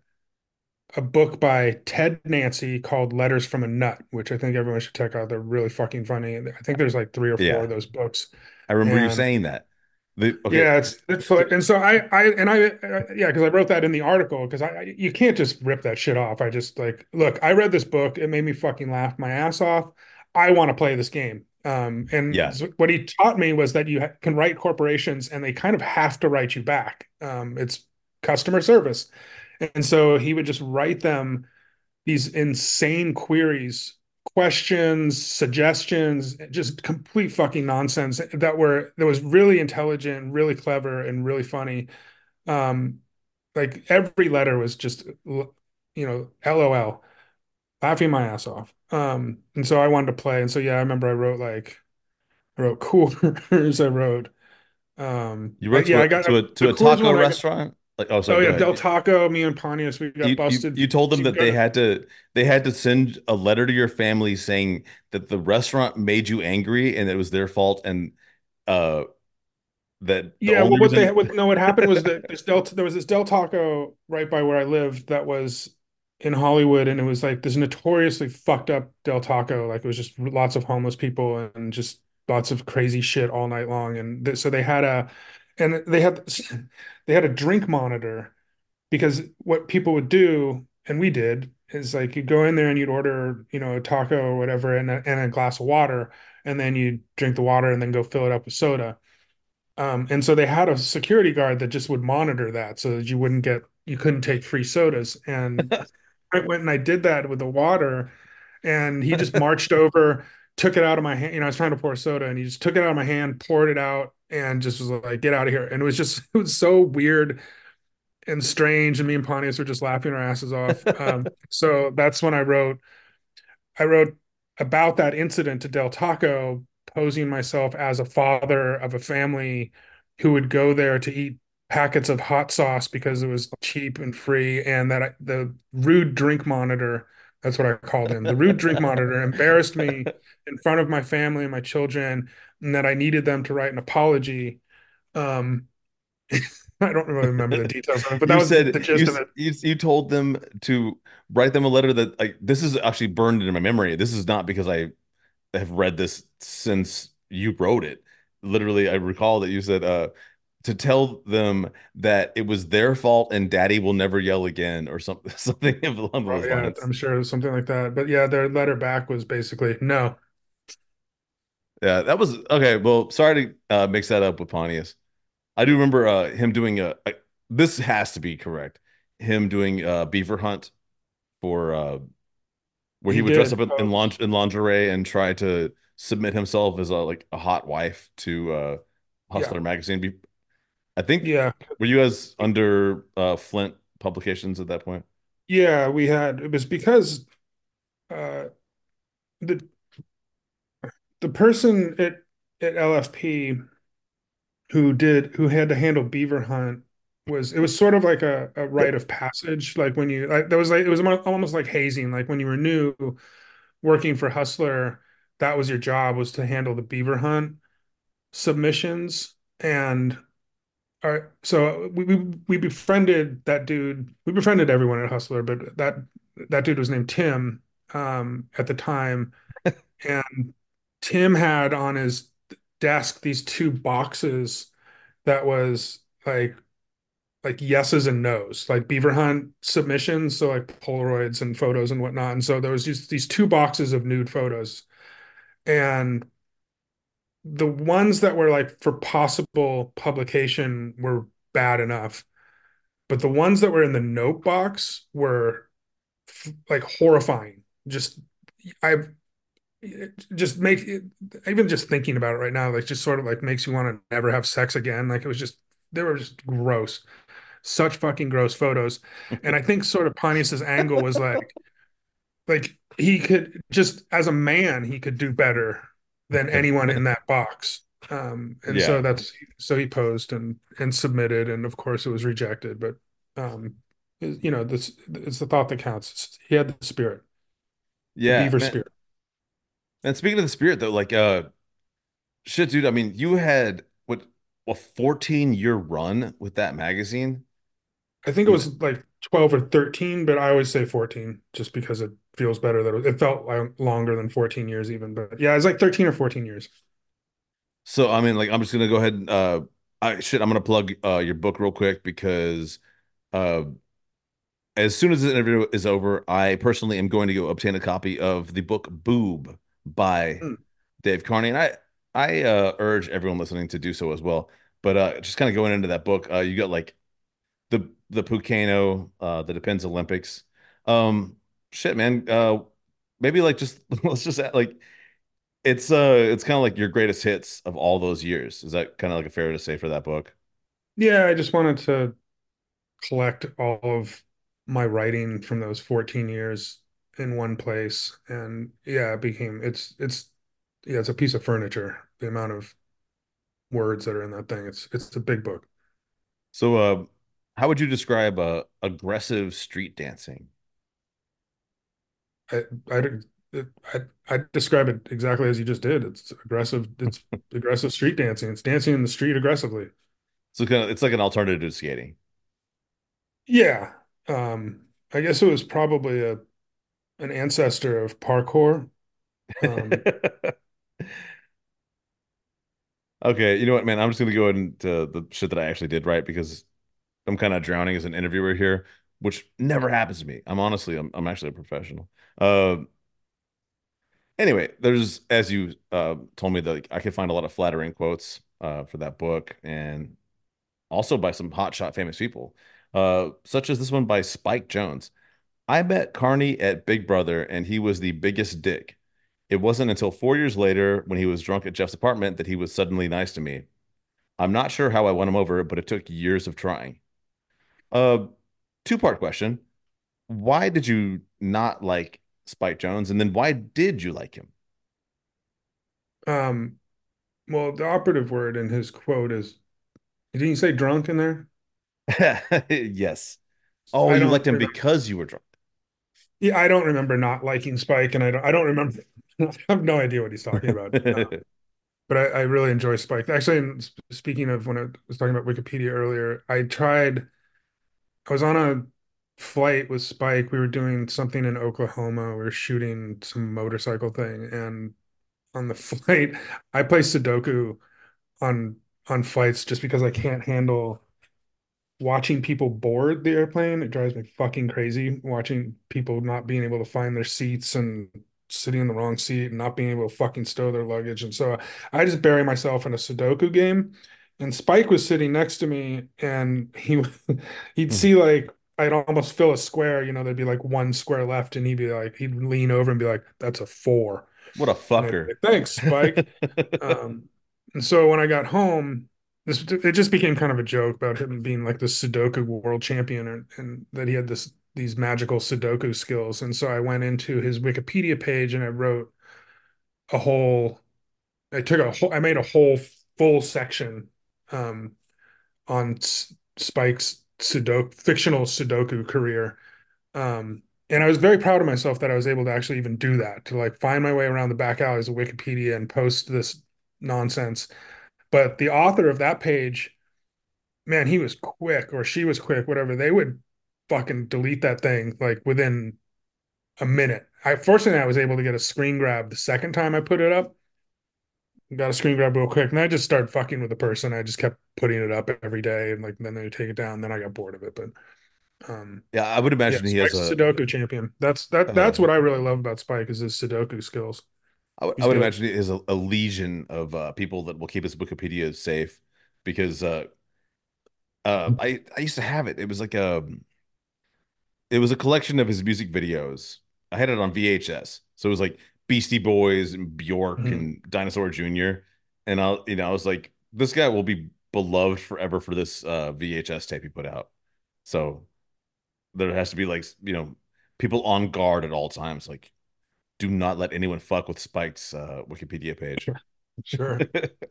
[SPEAKER 1] a book by Ted Nancy called Letters from a Nut, which I think everyone should check out. They're really fucking funny. I think there's like three or four
[SPEAKER 2] Yeah,
[SPEAKER 1] of those books,
[SPEAKER 2] I remember you
[SPEAKER 1] and
[SPEAKER 2] saying that. The, okay.
[SPEAKER 1] yeah, it's it's
[SPEAKER 2] So,
[SPEAKER 1] so- and so I I and I uh, yeah, because I wrote that in the article because I I- you can't just rip that shit off. I just like look, I read this book, it made me fucking laugh my ass off. I want to play this game. Um, and
[SPEAKER 2] yeah.
[SPEAKER 1] so what he taught me was that you ha can write corporations and they kind of have to write you back. Um, it's customer service, and so he would just write them these insane queries, questions, suggestions, just complete fucking nonsense that were that was really intelligent, really clever, and really funny. Um, like every letter was just, you know, LOL, laughing my ass off. Um, and so I wanted to play, and so yeah, I remember I wrote like I wrote coolers, I wrote. Um,
[SPEAKER 2] You
[SPEAKER 1] I,
[SPEAKER 2] wrote
[SPEAKER 1] yeah,
[SPEAKER 2] to
[SPEAKER 1] I
[SPEAKER 2] a
[SPEAKER 1] got
[SPEAKER 2] to a
[SPEAKER 1] the
[SPEAKER 2] to a
[SPEAKER 1] Coors
[SPEAKER 2] taco
[SPEAKER 1] one. I got.
[SPEAKER 2] restaurant. Like, oh, sorry,
[SPEAKER 1] Oh
[SPEAKER 2] go
[SPEAKER 1] yeah,
[SPEAKER 2] ahead.
[SPEAKER 1] Del Taco. Me and Pontius, we got
[SPEAKER 2] You you
[SPEAKER 1] busted.
[SPEAKER 2] you told them
[SPEAKER 1] We
[SPEAKER 2] that
[SPEAKER 1] go
[SPEAKER 2] they
[SPEAKER 1] to
[SPEAKER 2] had to they had to send a letter to your family saying that the restaurant made you angry and it was their fault, and uh that the
[SPEAKER 1] Yeah, well,
[SPEAKER 2] only
[SPEAKER 1] what they
[SPEAKER 2] reason.
[SPEAKER 1] what no, what happened was that this Del there was this Del Taco right by where I lived that was in Hollywood, and it was like this notoriously fucked up Del Taco. Like it was just lots of homeless people and just lots of crazy shit all night long. And th so they had a, and they had they had a drink monitor because what people would do, and we did, is like you'd go in there and you'd order, you know, a taco or whatever, and a, and a glass of water, and then you drink the water and then go fill it up with soda. Um, and so they had a security guard that just would monitor that so that you wouldn't get, you couldn't take free sodas. And I went and I did that with the water, and he just marched over, took it out of my hand. You know, I was trying to pour soda, and he just took it out of my hand, poured it out, and just was like, "Get out of here!" And it was just, it was so weird and strange. And me and Pontius were just laughing our asses off. Um, so that's when I wrote I wrote about that incident to Del Taco, posing myself as a father of a family who would go there to eat packets of hot sauce because it was cheap and free, and that I, the rude drink monitor, that's what I called him, the rude drink monitor embarrassed me in front of my family and my children, and that I needed them to write an apology. Um, I don't really remember the details of it, but that
[SPEAKER 2] You
[SPEAKER 1] was the,
[SPEAKER 2] said
[SPEAKER 1] the
[SPEAKER 2] you
[SPEAKER 1] gist of it.
[SPEAKER 2] you you told them to write them a letter that, like, this is actually burned into my memory. This is not because I have read this since you wrote it. Literally, I recall that you said uh to tell them that it was their fault and daddy will never yell again, or something something along
[SPEAKER 1] Well,
[SPEAKER 2] those
[SPEAKER 1] yeah,
[SPEAKER 2] lines.
[SPEAKER 1] I'm sure it was something like that. But yeah, their letter back was basically no.
[SPEAKER 2] Yeah, that was okay. Well, sorry to uh, mix that up with Pontius. I do remember uh, him doing a, a. This has to be correct. Him doing a beaver hunt for uh, where he
[SPEAKER 1] He
[SPEAKER 2] would dress
[SPEAKER 1] did
[SPEAKER 2] up in, in,
[SPEAKER 1] pose.
[SPEAKER 2] linge- in lingerie and try to submit himself as a like a hot wife to uh,
[SPEAKER 1] Yeah.
[SPEAKER 2] Hustler magazine. Be- I think
[SPEAKER 1] Yeah.
[SPEAKER 2] were you guys under uh, Flint Publications at that point?
[SPEAKER 1] Yeah, we had it was because uh the the person at at L F P who did who had to handle beaver hunt was it was sort of like a, a rite of passage. Like when you like there was like it was almost like hazing. Like when you were new working for Hustler, that was your job was to handle the beaver hunt submissions. And all right, so we, we we befriended that dude. We befriended everyone at Hustler, but that that dude was named Tim um, at the time, and Tim had on his desk these two boxes that was like like yeses and nos, like Beaver Hunt submissions, so like Polaroids and photos and whatnot. And so there was just these two boxes of nude photos, and the ones that were like for possible publication were bad enough. But the ones that were in the note box were f- like horrifying. Just I've just make even just thinking about it right now, like just sort of like makes you want to never have sex again. Like it was just they were just gross, such fucking gross photos. And I think sort of Pontius's angle was like like he could just as a man he could do better than anyone in that box. Um, and so
[SPEAKER 2] Yeah.
[SPEAKER 1] that's so he posed and and submitted, and of course it was rejected. But um, you know, this it's the thought that counts. He had the spirit. The
[SPEAKER 2] Yeah,
[SPEAKER 1] Beaver
[SPEAKER 2] man.
[SPEAKER 1] Spirit.
[SPEAKER 2] And speaking of the spirit though, like uh shit, dude, I mean, you had what a fourteen year run with that magazine?
[SPEAKER 1] I think
[SPEAKER 2] I
[SPEAKER 1] it
[SPEAKER 2] mean,
[SPEAKER 1] was like twelve or thirteen, but I always say fourteen just because it feels better that it, it felt like longer than fourteen years even. But yeah, it's like thirteen or fourteen years.
[SPEAKER 2] so I mean, like I'm just gonna go ahead and uh I shit, I'm gonna plug uh your book real quick because uh as soon as this interview is over, I personally am going to go obtain a copy of the book Boob by
[SPEAKER 1] Hmm.
[SPEAKER 2] Dave Carney, and I I uh, urge everyone listening to do so as well. But uh, just kind of going into that book, uh, you got like the the Pucano, uh, the Depends Olympics. Um, shit, man. Uh, maybe like just let's just add, like it's uh it's kind of like your greatest hits of all those years. Is that kind of like a fair to say for that book?
[SPEAKER 1] Yeah, I just wanted to collect all of my writing from those fourteen years in one place. And yeah, it became it's it's yeah, it's a piece of furniture, the amount of words that are in that thing. It's it's a big book.
[SPEAKER 2] So, uh, how would you describe uh, aggressive street dancing?
[SPEAKER 1] I I I I describe it exactly as you just did. It's aggressive, it's aggressive street dancing. It's dancing in the street aggressively.
[SPEAKER 2] So kind of it's like an alternative to skating.
[SPEAKER 1] Yeah. Um, I guess it was probably a an ancestor of parkour. Um,
[SPEAKER 2] Okay, you know what, man? I'm just gonna go into the shit that I actually did right because I'm kind of drowning as an interviewer here, which never happens to me. I'm honestly, I'm, I'm actually a professional. Uh, anyway, there's as you uh told me that like, I could find a lot of flattering quotes uh for that book, and also by some hotshot famous people, uh, such as this one by Spike Jones. I met Carney at Big Brother, and he was the biggest dick. It wasn't until four years later, when he was drunk at Jeff's apartment, that he was suddenly nice to me. I'm not sure how I won him over, but it took years of trying. Uh, two-part question. Why did you not like Spike Jones? And then why did you like him?
[SPEAKER 1] um, well, the operative word in his quote is, didn't you say drunk in there?
[SPEAKER 2] Yes. Oh,
[SPEAKER 1] I
[SPEAKER 2] you
[SPEAKER 1] don't
[SPEAKER 2] liked him
[SPEAKER 1] remember.
[SPEAKER 2] because you were drunk.
[SPEAKER 1] Yeah, I don't remember not liking Spike, and I don't I don't remember. I have no idea what he's talking about. Um, but I, I really enjoy Spike. Actually, speaking of when I was talking about Wikipedia earlier, I tried. I was on a flight with Spike. We were doing something in Oklahoma. We were shooting some motorcycle thing, and on the flight, I play Sudoku on on flights just because I can't handle watching people board the airplane. It drives me fucking crazy watching people not being able to find their seats and sitting in the wrong seat and not being able to fucking stow their luggage. And so I just bury myself in a Sudoku game. And Spike was sitting next to me, and he he'd see like I'd almost fill a square, you know, there'd be like one square left, and he'd be like, he'd lean over and be like, "That's a four."
[SPEAKER 2] What a
[SPEAKER 1] And I'd be
[SPEAKER 2] fucker.
[SPEAKER 1] like, "Thanks, Spike." Um, and so when I got home, this it just became kind of a joke about him being like the Sudoku world champion, and, and that he had this these magical Sudoku skills. And so I went into his Wikipedia page and I wrote a whole. I took a whole. I made a whole full section um, on S- Spike's Sudoku fictional Sudoku career. Um, and I was very proud of myself that I was able to actually even do that, to like find my way around the back alleys of Wikipedia and post this nonsense. But the author of that page, man, he was quick, or she was quick, whatever. They would fucking delete that thing like within a minute. I fortunately I was able to get a screen grab the second time I put it up. Got a screen grab real quick, and I just started fucking with the person. I just kept putting it up every day, and like then they would take it down. Then I got bored of it, but um,
[SPEAKER 2] Yeah, I would
[SPEAKER 1] yeah,
[SPEAKER 2] imagine he has
[SPEAKER 1] Spike's a
[SPEAKER 2] a
[SPEAKER 1] Sudoku champion. That's that.
[SPEAKER 2] uh,
[SPEAKER 1] That's what I really love about Spike is his Sudoku skills.
[SPEAKER 2] I would I
[SPEAKER 1] He's
[SPEAKER 2] would
[SPEAKER 1] good.
[SPEAKER 2] imagine he has a, a legion of uh, people that will keep his Wikipedia safe because uh, uh, I I used to have it. It was like a it was a collection of his music videos. I had it on V H S, so it was like Beastie Boys and Bjork
[SPEAKER 1] Mhm.
[SPEAKER 2] and Dinosaur Junior And I, you know, I was like, this guy will be beloved forever for this uh, V H S tape he put out. So there has to be like, you know, people on guard at all times. Like, do not let anyone fuck with Spike's uh, Wikipedia page.
[SPEAKER 1] Sure. Sure.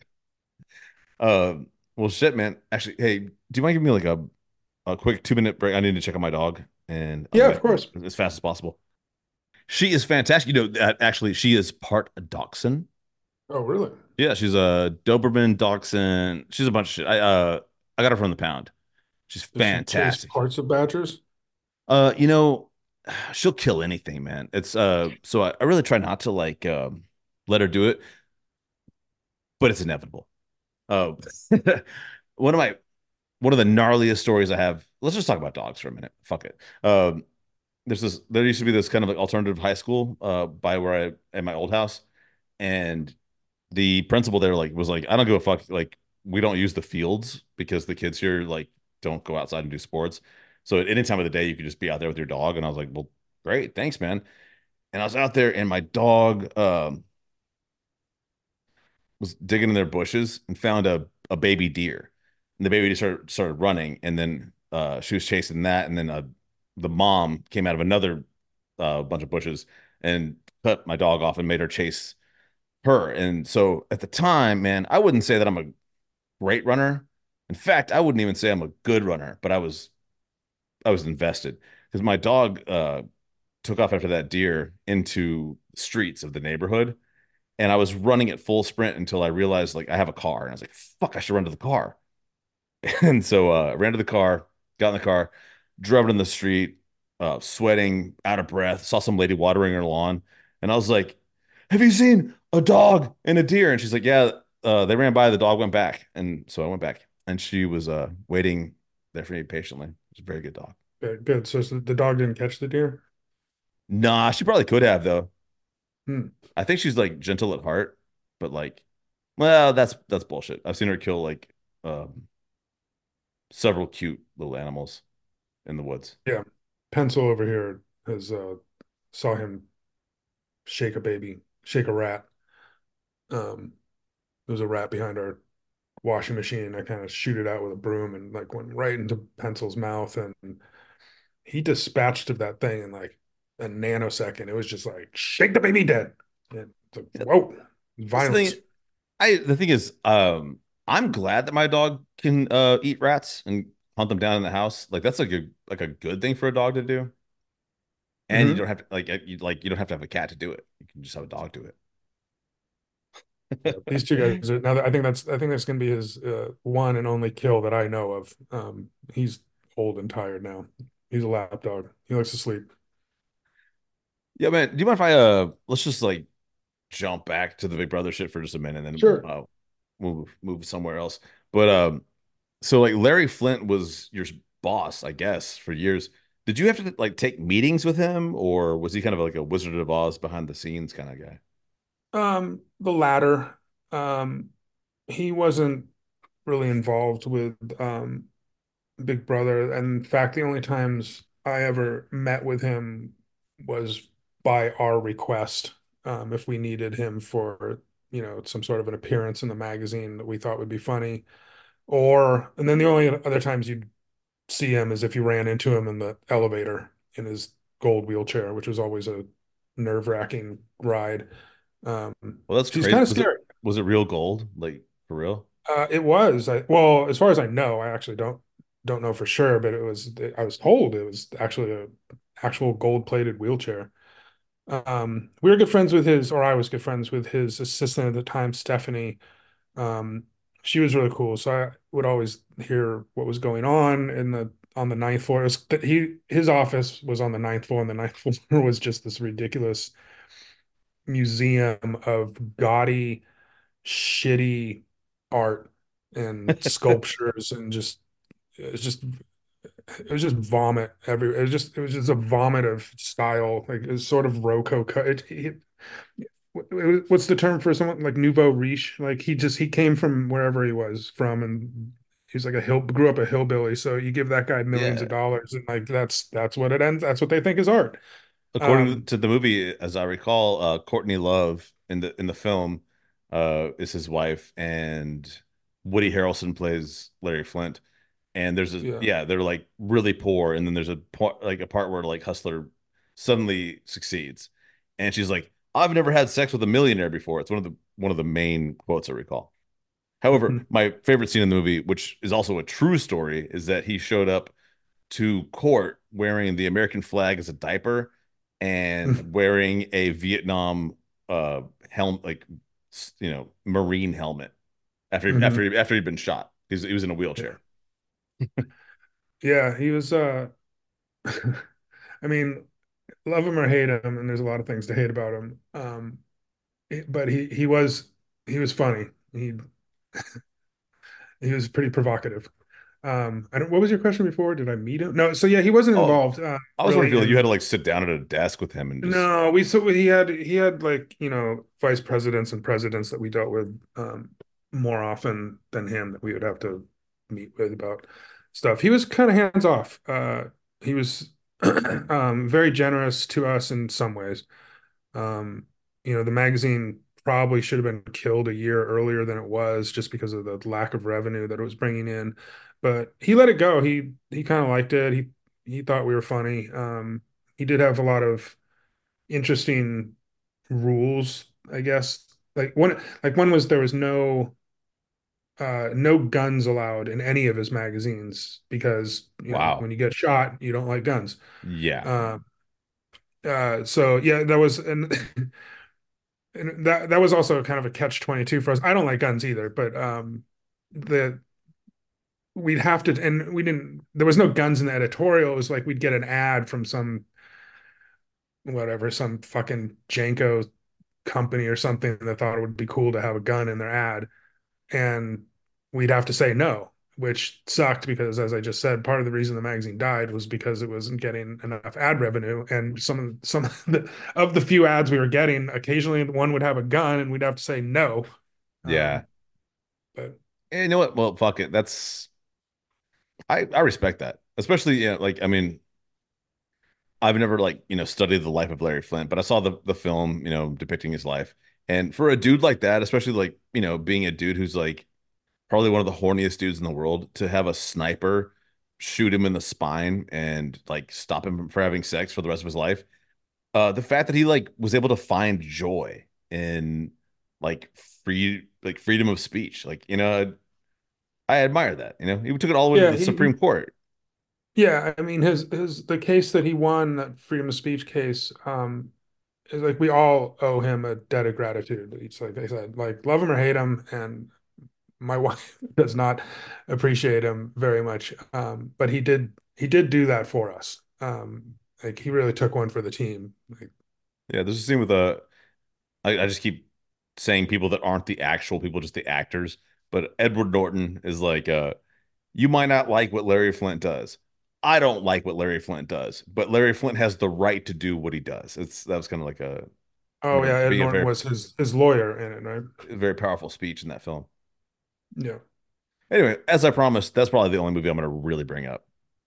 [SPEAKER 2] Uh, well, shit, man. Actually, hey, do you mind giving me like a a quick two minute break? I need to check on my dog, and I'll be
[SPEAKER 1] Yeah, of
[SPEAKER 2] back
[SPEAKER 1] course.
[SPEAKER 2] as fast as possible. She is fantastic. You know, that actually she is part dachshund.
[SPEAKER 1] Oh, really?
[SPEAKER 2] Yeah, she's a Doberman dachshund. She's a bunch of shit. I uh I got her from the pound. She's
[SPEAKER 1] Does she chase
[SPEAKER 2] fantastic.
[SPEAKER 1] parts of badgers?
[SPEAKER 2] Uh, you know, she'll kill anything, man. It's uh so I, I really try not to like um let her do it, but it's inevitable. Uh one of my one of the gnarliest stories I have. Let's just talk about dogs for a minute. Fuck it. Um there's this there used to be this kind of like alternative high school uh by where I at my old house, and the principal there like was like, I don't give a fuck, like we don't use the fields because the kids here like don't go outside and do sports. So at any time of the day you could just be out there with your dog. And I was like, well, great, thanks, man. And I was out there and my dog um was digging in their bushes and found a, a baby deer. And the baby deer started started running, and then uh she was chasing that, and then uh the mom came out of another uh bunch of bushes and cut my dog off and made her chase her. And so at the time, man, I wouldn't say that I'm a great runner. In fact, I wouldn't even say I'm a good runner, but I was I was invested because my dog uh took off after that deer into the streets of the neighborhood, and I was running at full sprint until I realized like I have a car, and I was like, fuck, I should run to the car. And so uh, I ran to the car, got in the car, drove it in the street, uh, sweating, out of breath, saw some lady watering her lawn. And I was like, have you seen a dog and a deer? And she's like, yeah, uh, they ran by, the dog went back. And so I went back, and she was uh, waiting there for me patiently. It's a very good dog.
[SPEAKER 1] Okay, good. So the dog didn't catch the deer?
[SPEAKER 2] Nah, she probably could have, though.
[SPEAKER 1] Hmm.
[SPEAKER 2] I think she's like gentle at heart, but like, well, that's that's bullshit. I've seen her kill like um, several cute little animals in the woods.
[SPEAKER 1] Yeah. Pencil over here has uh saw him shake a baby, shake a rat. Um, there was a rat behind our washing machine. I kind of shoot it out with a broom and like went right into Pencil's mouth, and he dispatched of that thing in like a nanosecond. It was just like shake the baby dead. And it's like,
[SPEAKER 2] Yeah,
[SPEAKER 1] whoa,
[SPEAKER 2] that's the
[SPEAKER 1] violence.
[SPEAKER 2] thing. I the thing is, um, I'm glad that my dog can uh eat rats and hunt them down in the house. Like that's like a like a good thing for a dog to do. And you don't
[SPEAKER 1] Hmm.
[SPEAKER 2] have to like uh, you like you don't have to have a cat to do it. You can just have a dog do
[SPEAKER 1] Yeah, these two
[SPEAKER 2] it.
[SPEAKER 1] guys are, now I think that's I think that's gonna be his uh, one and only kill that I know of. Um, he's old and tired now. He's a lap dog. He likes to sleep.
[SPEAKER 2] Yeah, man. Do you mind if I uh let's just like jump back to the Big Brother shit for just a minute, and then
[SPEAKER 1] Sure.
[SPEAKER 2] uh move move somewhere else. But um so like Larry Flint was your boss, I guess, for years. Did you have to like take meetings with him, or was he kind of like a Wizard of Oz behind the scenes kind of guy?
[SPEAKER 1] Um, the latter. Um, he wasn't really involved with um Big Brother. And in fact, the only times I ever met with him was by our request. Um, if we needed him for, you know, some sort of an appearance in the magazine that we thought would be funny. Or, and then the only other times you'd see him is if you ran into him in the elevator in his gold wheelchair, which was always a nerve-wracking ride. Um,
[SPEAKER 2] Well, that's
[SPEAKER 1] he's
[SPEAKER 2] crazy.
[SPEAKER 1] kind of
[SPEAKER 2] Was it
[SPEAKER 1] scary.
[SPEAKER 2] was it real gold? Like for real?
[SPEAKER 1] Uh, it was. I, well, as far as I know, I actually don't don't know for sure, but it was. I was told it was actually a actual gold-plated wheelchair. Um, we were good friends with his, or I was good friends with his assistant at the time, Stephanie. Um, she was really cool, so I would always hear what was going on in the on the ninth floor. It was that he his office was on the ninth floor, and the ninth floor was just this ridiculous museum of gaudy, shitty art and sculptures and just it's just it was just vomit every it was just it was just a vomit of style, like it's sort of rococo. It, it, what's the term for someone like nouveau riche? Like he just he came from wherever he was from, and he's like a hill grew up a hillbilly. So you give that guy millions of
[SPEAKER 2] Yeah.
[SPEAKER 1] dollars, and like that's that's what it ends. That's what they think is art.
[SPEAKER 2] According
[SPEAKER 1] Um,
[SPEAKER 2] to the movie, as I recall, uh, Courtney Love in the in the film uh, is his wife, and Woody Harrelson plays Larry Flint. And there's a
[SPEAKER 1] yeah.
[SPEAKER 2] yeah, they're like really poor, and then there's a part like a part where like Hustler suddenly succeeds, and she's like, "I've never had sex with a millionaire before." It's one of the one of the main quotes I recall. However,
[SPEAKER 1] Mhm.
[SPEAKER 2] my favorite scene in the movie, which is also a true story, is that he showed up to court wearing the American flag as a diaper and wearing a Vietnam uh helmet, like you know, Marine helmet after
[SPEAKER 1] Hmm.
[SPEAKER 2] after after he'd been shot. He was, he was in a
[SPEAKER 1] Yeah.
[SPEAKER 2] wheelchair.
[SPEAKER 1] Yeah, he was uh I mean, love him or hate him, and there's a lot of things to hate about him. Um, it- but he he was he was funny. He he was pretty provocative. Um, I don't, what was your question before? Did I meet him? No, so yeah, he wasn't
[SPEAKER 2] Oh,
[SPEAKER 1] involved uh,
[SPEAKER 2] I was wondering if
[SPEAKER 1] really
[SPEAKER 2] you, like, you had to
[SPEAKER 1] in.
[SPEAKER 2] like sit down at a desk with him and just
[SPEAKER 1] No, we so he had he had like you know vice presidents and presidents that we dealt with um, more often than him that we would have to meet with about stuff. He was kind of hands off. Uh, he was um, very generous to us in some ways. Um, you know, the magazine probably should have been killed a year earlier than it was just because of the lack of revenue that it was bringing in. But he let it go. He he kind of liked it. He he thought we were funny. Um, he did have a lot of interesting rules, I guess. Like one like one was there was no uh no guns allowed in any of his magazines because, you know,
[SPEAKER 2] wow.
[SPEAKER 1] when you get shot, you don't like guns.
[SPEAKER 2] Yeah.
[SPEAKER 1] Uh, uh so yeah, that was and and that that was also kind of a catch twenty-two for us. I don't like guns either, but um the we'd have to and we didn't there was no guns in the editorial. It was like we'd get an ad from some whatever, some fucking Janko company or something that thought it would be cool to have a gun in their ad, and we'd have to say no, which sucked because, as I just said, part of the reason the magazine died was because it wasn't getting enough ad revenue, and some of some of the, of the few ads we were getting, occasionally one would have a gun, and we'd have to say no.
[SPEAKER 2] Yeah.
[SPEAKER 1] Um, but
[SPEAKER 2] And you know what? Well, fuck it. That's I I respect that. Especially, yeah, like I mean, I've never like, you know, studied the life of Larry Flint, but I saw the the film, you know, depicting his life. And for a dude like that, especially like, you know, being a dude who's like probably one of the horniest dudes in the world, to have a sniper shoot him in the spine and like stop him from having sex for the rest of his life. Uh, the fact that he like was able to find joy in like free like freedom of speech, like you know, I admire that. You know, he took it all the way to
[SPEAKER 1] yeah,
[SPEAKER 2] the
[SPEAKER 1] he,
[SPEAKER 2] Supreme
[SPEAKER 1] he
[SPEAKER 2] Court.
[SPEAKER 1] yeah, I mean his his the case that he won, that freedom of speech case, um, is like we all owe him a debt of gratitude. It's like I said, like love him or hate him, and my wife does not appreciate him very much. Um, but he did he did do that for us. Um, like he really took one for the team. Like,
[SPEAKER 2] Yeah, there's a scene with a. I, I just keep saying people that aren't the actual people, just the actors. But Edward Norton is like, uh, you might not like what Larry Flint does. I don't like what Larry Flint does, but Larry Flint has the right to do what he does. It's that was kind of like a, you
[SPEAKER 1] oh
[SPEAKER 2] know,
[SPEAKER 1] yeah, Ed
[SPEAKER 2] being a
[SPEAKER 1] Norton
[SPEAKER 2] very,
[SPEAKER 1] was his his lawyer in it, right?
[SPEAKER 2] very powerful speech in that film.
[SPEAKER 1] Yeah.
[SPEAKER 2] Anyway, as I promised, that's probably the only movie I'm going to really bring up.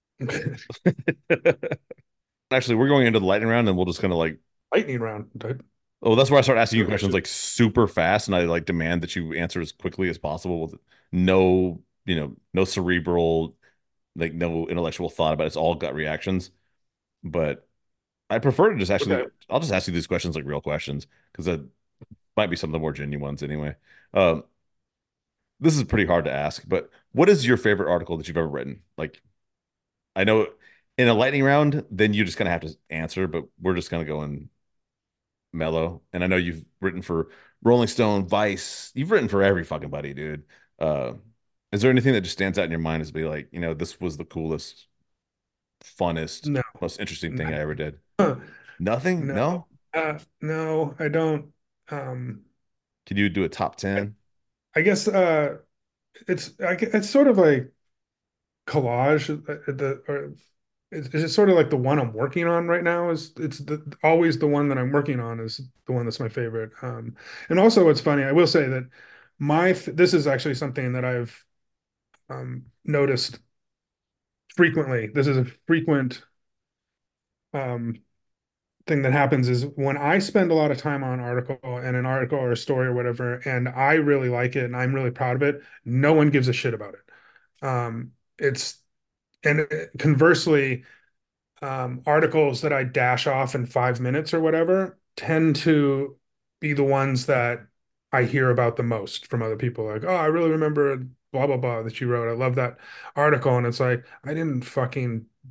[SPEAKER 2] Actually, we're going into the lightning round, and we'll just kind of like,
[SPEAKER 1] Lightning round type.
[SPEAKER 2] oh, that's where I start asking you
[SPEAKER 1] Really
[SPEAKER 2] questions
[SPEAKER 1] should.
[SPEAKER 2] like super fast, and I like demand that you answer as quickly as possible with no, you know, no cerebral, like no intellectual thought about it. It's all gut reactions. But I prefer to just actually,
[SPEAKER 1] Okay.
[SPEAKER 2] I'll just ask you these questions like real questions because that might be some of the more genuine ones anyway. Um, this is pretty hard to ask, but what is your favorite article that you've ever written? Like, I know in a lightning round, then you're just gonna have to answer, but we're just gonna go in mellow. And I know you've written for Rolling Stone, Vice. You've written for every fucking buddy, dude. Uh, is there anything that just stands out in your mind as be like, you know, this was the coolest, funnest,
[SPEAKER 1] No.
[SPEAKER 2] most interesting thing I
[SPEAKER 1] No.
[SPEAKER 2] ever did? Nothing?
[SPEAKER 1] No.
[SPEAKER 2] No?
[SPEAKER 1] Uh, no, I don't. Um,
[SPEAKER 2] Can you do a top ten?
[SPEAKER 1] I guess uh, it's I, gue- it's sort of like collage. uh, The or it's, it's just sort of like the one I'm working on right now is it's the, always the one that I'm working on is the one that's my favorite. Um, and also, what's funny, I will say that my this is actually something that I've um, noticed frequently. This is a frequent um, thing that happens is when I spend a lot of time on an article and an article or a story or whatever, and I really like it and I'm really proud of it, no one gives a shit about it. Um, it's and conversely, um, articles that I dash off in five minutes or whatever tend to be the ones that I hear about the most from other people. Like, oh, I really remember blah blah blah that you wrote. I love that article, and it's like I didn't fucking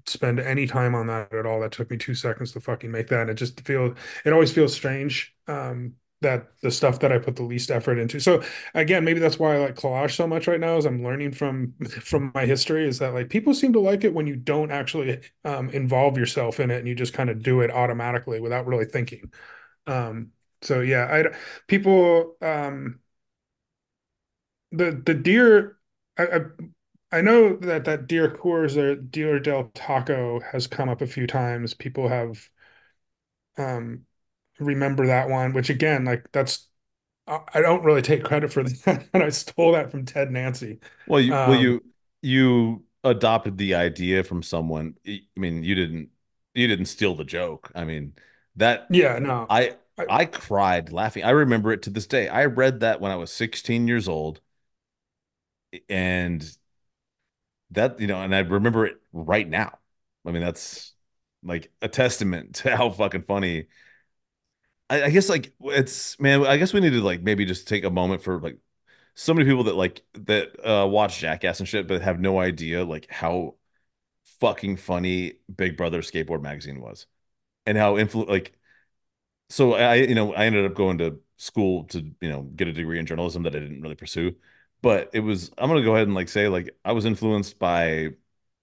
[SPEAKER 1] spend any time on that at all. That took me two seconds to fucking make that. And it just feel it always feels strange. Um, that the stuff that I put the least effort into. So again, maybe that's why I like collage so much right now is I'm learning from from my history is that like people seem to like it when you don't actually um, involve yourself in it and you just kind of do it automatically without really thinking. Um, so yeah, I people um the the deer I, I I know that that deer Coors or deer del Taco has come up a few times. People have um remember that one, which again, like that's I I don't really take credit for that. And I stole that from Ted Nancy.
[SPEAKER 2] Well, you well
[SPEAKER 1] Um
[SPEAKER 2] you you adopted the idea from someone. I mean, you didn't you didn't steal the joke. I mean, that
[SPEAKER 1] yeah, no.
[SPEAKER 2] I
[SPEAKER 1] I,
[SPEAKER 2] I cried laughing. I remember it to this day. I read that when I was sixteen years old, and that, you know, and I remember it right now. I mean, that's like a testament to how fucking funny. I, I guess like it's man, I guess we need to like maybe just take a moment for like so many people that like that uh watch Jackass and shit, but have no idea like how fucking funny Big Brother Skateboard Magazine was and how influ like so I you know I ended up going to school to you know get a degree in journalism that I didn't really pursue, but it was I'm gonna go ahead and like say like I was influenced by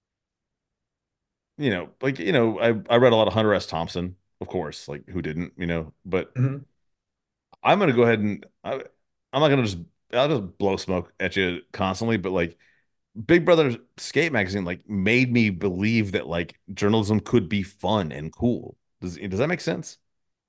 [SPEAKER 2] you know like you know I I read a lot of Hunter S. Thompson, of course, like who didn't, you know, but
[SPEAKER 1] mhm.
[SPEAKER 2] I'm gonna go ahead and I, I'm not gonna just I'll just blow smoke at you constantly, but like Big Brother Skate Magazine like made me believe that like journalism could be fun and cool. Does does that make sense?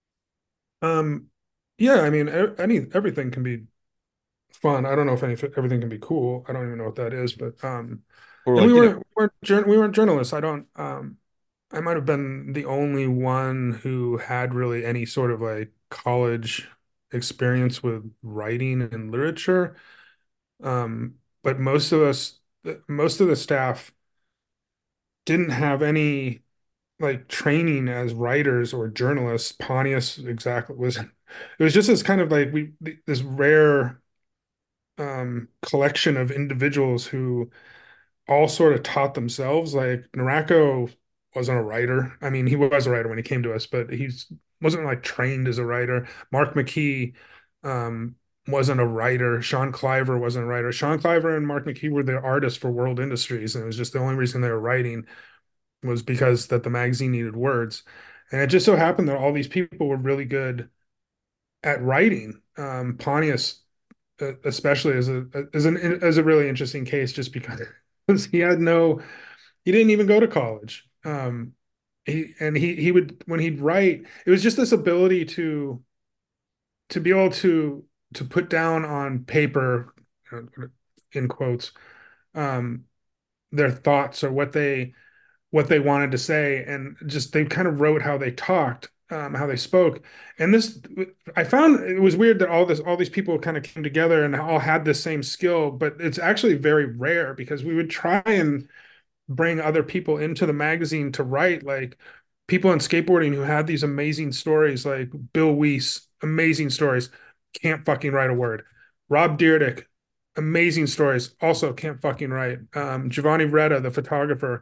[SPEAKER 1] Um yeah, I mean e- any everything can be fun. I don't know if any everything can be cool. I don't even know what that is, but um
[SPEAKER 2] Or
[SPEAKER 1] and we
[SPEAKER 2] like, you know,
[SPEAKER 1] weren't we weren't, jour- we weren't journalists. I don't um I might have been the only one who had really any sort of like college experience with writing and literature. Um, but most of us, most of the staff didn't have any like training as writers or journalists. Pontius exactly was, it was just this kind of like we, this rare um, collection of individuals who all sort of taught themselves. Like Narako wasn't a writer. I mean, he was a writer when he came to us, but he wasn't like trained as a writer. Mark McKee um, wasn't a writer. Sean Cliver wasn't a writer. Sean Cliver and Mark McKee were the artists for World Industries, and it was just the only reason they were writing was because that the magazine needed words. And it just so happened that all these people were really good at writing. Um, Pontius, uh, especially as a as an as a really interesting case, just because he had no he didn't even go to college. Um, he and he he would when he'd write, it was just this ability to to be able to to put down on paper, uh, in quotes, um, their thoughts or what they what they wanted to say, and just they kind of wrote how they talked, um, how they spoke. And this, I found it was weird that all this all these people kind of came together and all had the same skill, but it's actually very rare because we would try and bring other people into the magazine to write, like people in skateboarding who had these amazing stories, like Bill Weiss, amazing stories, can't fucking write a word. Rob Dyrdek, amazing stories, also can't fucking write. Um, Giovanni Retta, the photographer,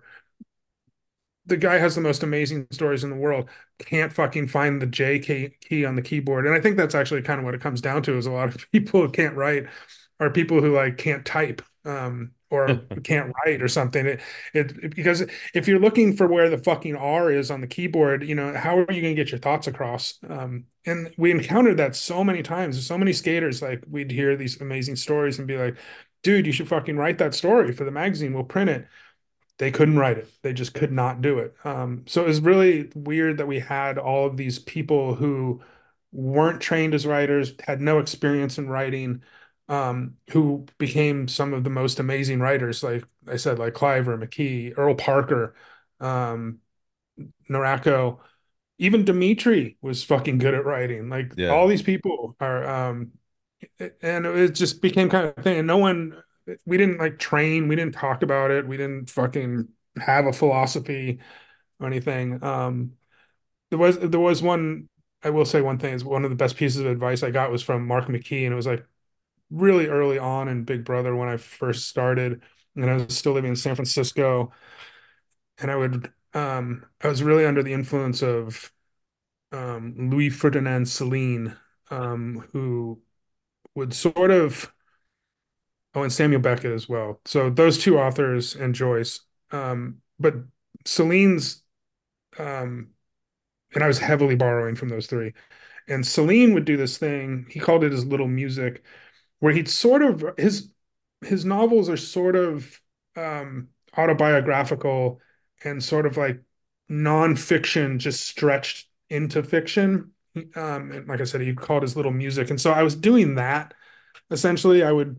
[SPEAKER 1] the guy has the most amazing stories in the world. Can't fucking find the J key, key on the keyboard. And I think that's actually kind of what it comes down to is a lot of people who can't write are people who like can't type um, or can't write or something. It, it because if you're looking for where the fucking R is on the keyboard, you know, how are you going to get your thoughts across? Um, and we encountered that so many times. So many skaters, like we'd hear these amazing stories and be like, dude, you should fucking write that story for the magazine. We'll print it. They couldn't write it. They just could not do it. Um, so it was really weird that we had all of these people who weren't trained as writers, had no experience in writing, um, who became some of the most amazing writers. Like I said, like Cliver, McKee, Earl Parker, um, Norako, even Dimitri was fucking good at writing. Like
[SPEAKER 2] yeah.
[SPEAKER 1] all these people are, um, and it just became kind of a thing. And no one, we didn't like train, we didn't talk about it, we didn't fucking have a philosophy or anything. Um, there was there was one. I will say one thing is one of the best pieces of advice I got was from Mark McKee, and it was like really early on in Big Brother when I first started, and I was still living in San Francisco, and I would um, I was really under the influence of um, Louis Ferdinand Celine, um, who would sort of, oh, and Samuel Beckett as well. So those two authors and Joyce. Um, but Celine's, um, and I was heavily borrowing from those three. And Celine would do this thing. He called it his little music, where he'd sort of his his novels are sort of um, autobiographical and sort of like nonfiction, just stretched into fiction. Um, and like I said, he called his little music, and so I was doing that. Essentially, I would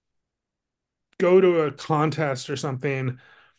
[SPEAKER 1] go to a contest or something,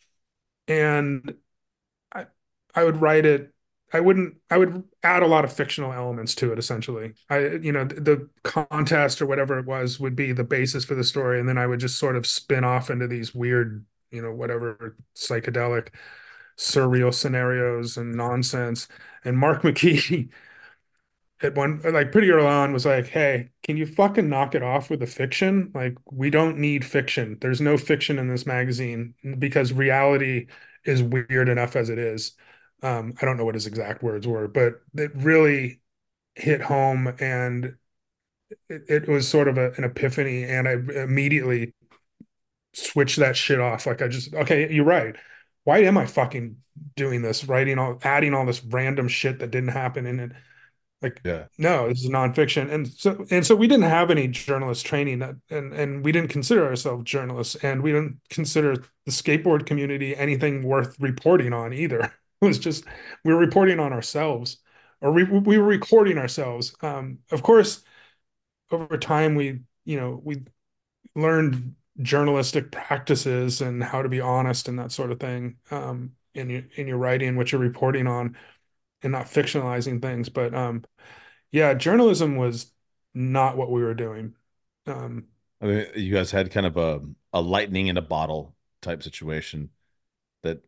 [SPEAKER 1] and I I would write it. I wouldn't. I would add a lot of fictional elements to it. Essentially, I you know the, the contest or whatever it was would be the basis for the story, and then I would just sort of spin off into these weird, you know, whatever psychedelic, surreal scenarios and nonsense. And Mark McKee at one like pretty early on was like, "Hey, can you fucking knock it off with the fiction? Like, we don't need fiction. There's no fiction in this magazine because reality is weird enough as it is." Um, I don't know what his exact words were, but it really hit home, and it, it was sort of a, an epiphany. And I immediately switched that shit off. Like, I just, okay, you're right. Why am I fucking doing this? Writing all, adding all this random shit that didn't happen in it, like,
[SPEAKER 2] Yeah.
[SPEAKER 1] no, this is nonfiction. And so and so we didn't have any journalist training that, and and we didn't consider ourselves journalists, and we didn't consider the skateboard community anything worth reporting on either. It was just we were reporting on ourselves, or we we were recording ourselves. Um, of course, over time we, you know, we learned journalistic practices and how to be honest and that sort of thing, um, in your in your writing, what you're reporting on, and not fictionalizing things. But um, yeah, journalism was not what we were doing. Um,
[SPEAKER 2] I mean, you guys had kind of a a lightning in a bottle type situation that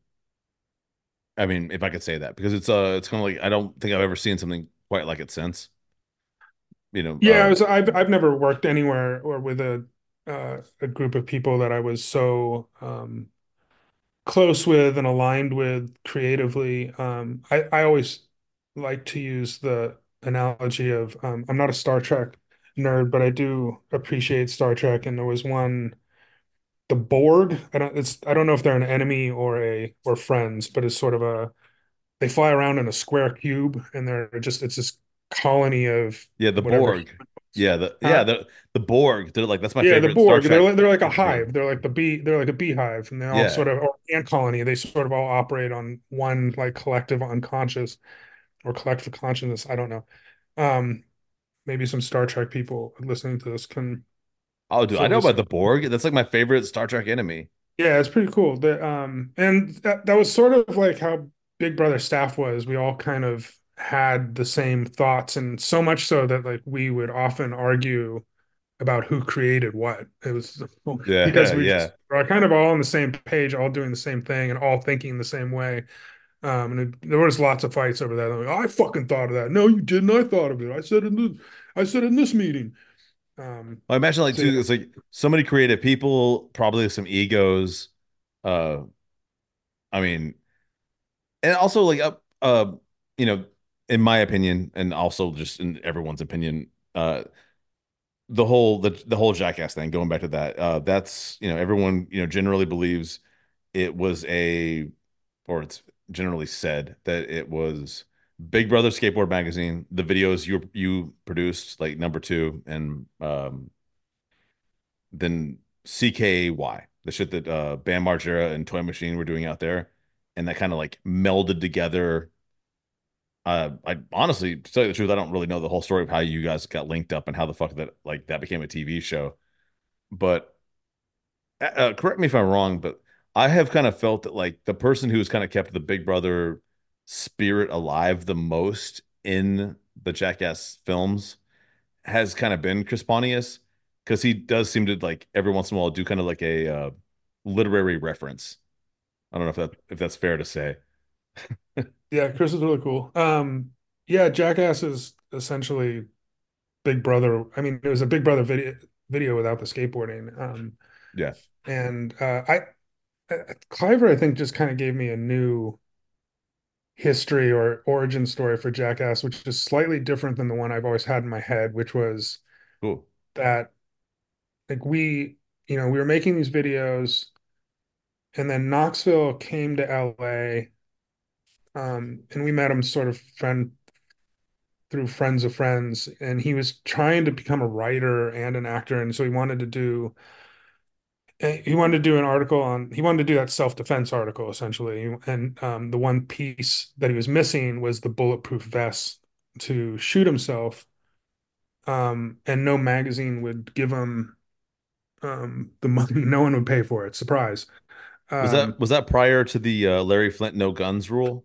[SPEAKER 2] I mean, if I could say that, because it's uh it's kind of like I don't think I've ever seen something quite like it since. You know,
[SPEAKER 1] yeah, I
[SPEAKER 2] uh
[SPEAKER 1] was, I've I've never worked anywhere or with a uh, a group of people that I was so um, close with and aligned with creatively. Um, I I always like to use the analogy of um, I'm not a Star Trek nerd, but I do appreciate Star Trek. And there was one, the Borg. I don't it's I don't know if they're an enemy or a or friends, but it's sort of a, they fly around in a square cube, and they're just it's this colony of
[SPEAKER 2] yeah, the
[SPEAKER 1] whatever.
[SPEAKER 2] Borg. Yeah, the yeah,
[SPEAKER 1] Huh?
[SPEAKER 2] the the Borg. They're like that's my
[SPEAKER 1] Yeah, the
[SPEAKER 2] favorite Star
[SPEAKER 1] Borg. They're
[SPEAKER 2] Trek
[SPEAKER 1] like, they're like a
[SPEAKER 2] episode.
[SPEAKER 1] hive. They're like the bee. They're like a beehive, and they all
[SPEAKER 2] Yeah.
[SPEAKER 1] sort of, or ant colony. They sort of all operate on one like collective unconscious or collective consciousness. I don't know. Um, maybe some Star Trek people listening to this can
[SPEAKER 2] Oh, dude, I
[SPEAKER 1] fill
[SPEAKER 2] know
[SPEAKER 1] this
[SPEAKER 2] about
[SPEAKER 1] in.
[SPEAKER 2] the Borg. That's like my favorite Star Trek enemy.
[SPEAKER 1] Yeah, it's pretty cool. The um, and that that was sort of like how Big Brother staff was. We all kind of had the same thoughts, and so much so that like we would often argue about who created what. It was because
[SPEAKER 2] Yeah,
[SPEAKER 1] we
[SPEAKER 2] yeah.
[SPEAKER 1] just are kind of all on the same page, all doing the same thing, and all thinking the same way. Um, and it, there was lots of fights over that. Like, I fucking thought of that. No, you didn't. I thought of it. I said in this, I said in this meeting. Um,
[SPEAKER 2] I imagine like
[SPEAKER 1] so yeah,
[SPEAKER 2] too, it's like so many creative people, probably some egos. Uh, I mean, and also like uh, uh, you know, in my opinion, and also just in everyone's opinion, uh, the whole the the whole Jackass thing, going back to that, uh, that's you know, everyone you know generally believes it was a, or it's generally said that it was Big Brother Skateboard Magazine, the videos you you produced, like number two, and um, then C K Y, the shit that uh, Bam Margera and Toy Machine were doing out there, and that kind of like melded together. Uh, I honestly, to tell you the truth, I don't really know the whole story of how you guys got linked up and how the fuck that like that became a T V show. But uh, uh, correct me if I'm wrong, but I have kind of felt that like the person who's kind of kept the Big Brother spirit alive the most in the Jackass films has kind of been Chris Pontius, because he does seem to like every once in a while do kind of like a uh, literary reference. I don't know if that if that's fair to say.
[SPEAKER 1] yeah, Chris is really cool. Um, yeah, Jackass is essentially Big Brother. I mean, it was a Big Brother video video without the skateboarding. Um,
[SPEAKER 2] Yeah.
[SPEAKER 1] and uh, I uh, Cliver, I think, just kind of gave me a new history or origin story for Jackass, which is slightly different than the one I've always had in my head, which was
[SPEAKER 2] Cool.
[SPEAKER 1] that like we, you know, we were making these videos, and then Knoxville came to L A, um, and we met him sort of friend through friends of friends, and he was trying to become a writer and an actor, and so he wanted to do he wanted to do an article on he wanted to do that self-defense article essentially, and um, the one piece that he was missing was the bulletproof vest to shoot himself, um, and no magazine would give him um, the money. No one would pay for it. Surprise.
[SPEAKER 2] Was that
[SPEAKER 1] Um,
[SPEAKER 2] was that prior to the uh, Larry Flint no guns rule?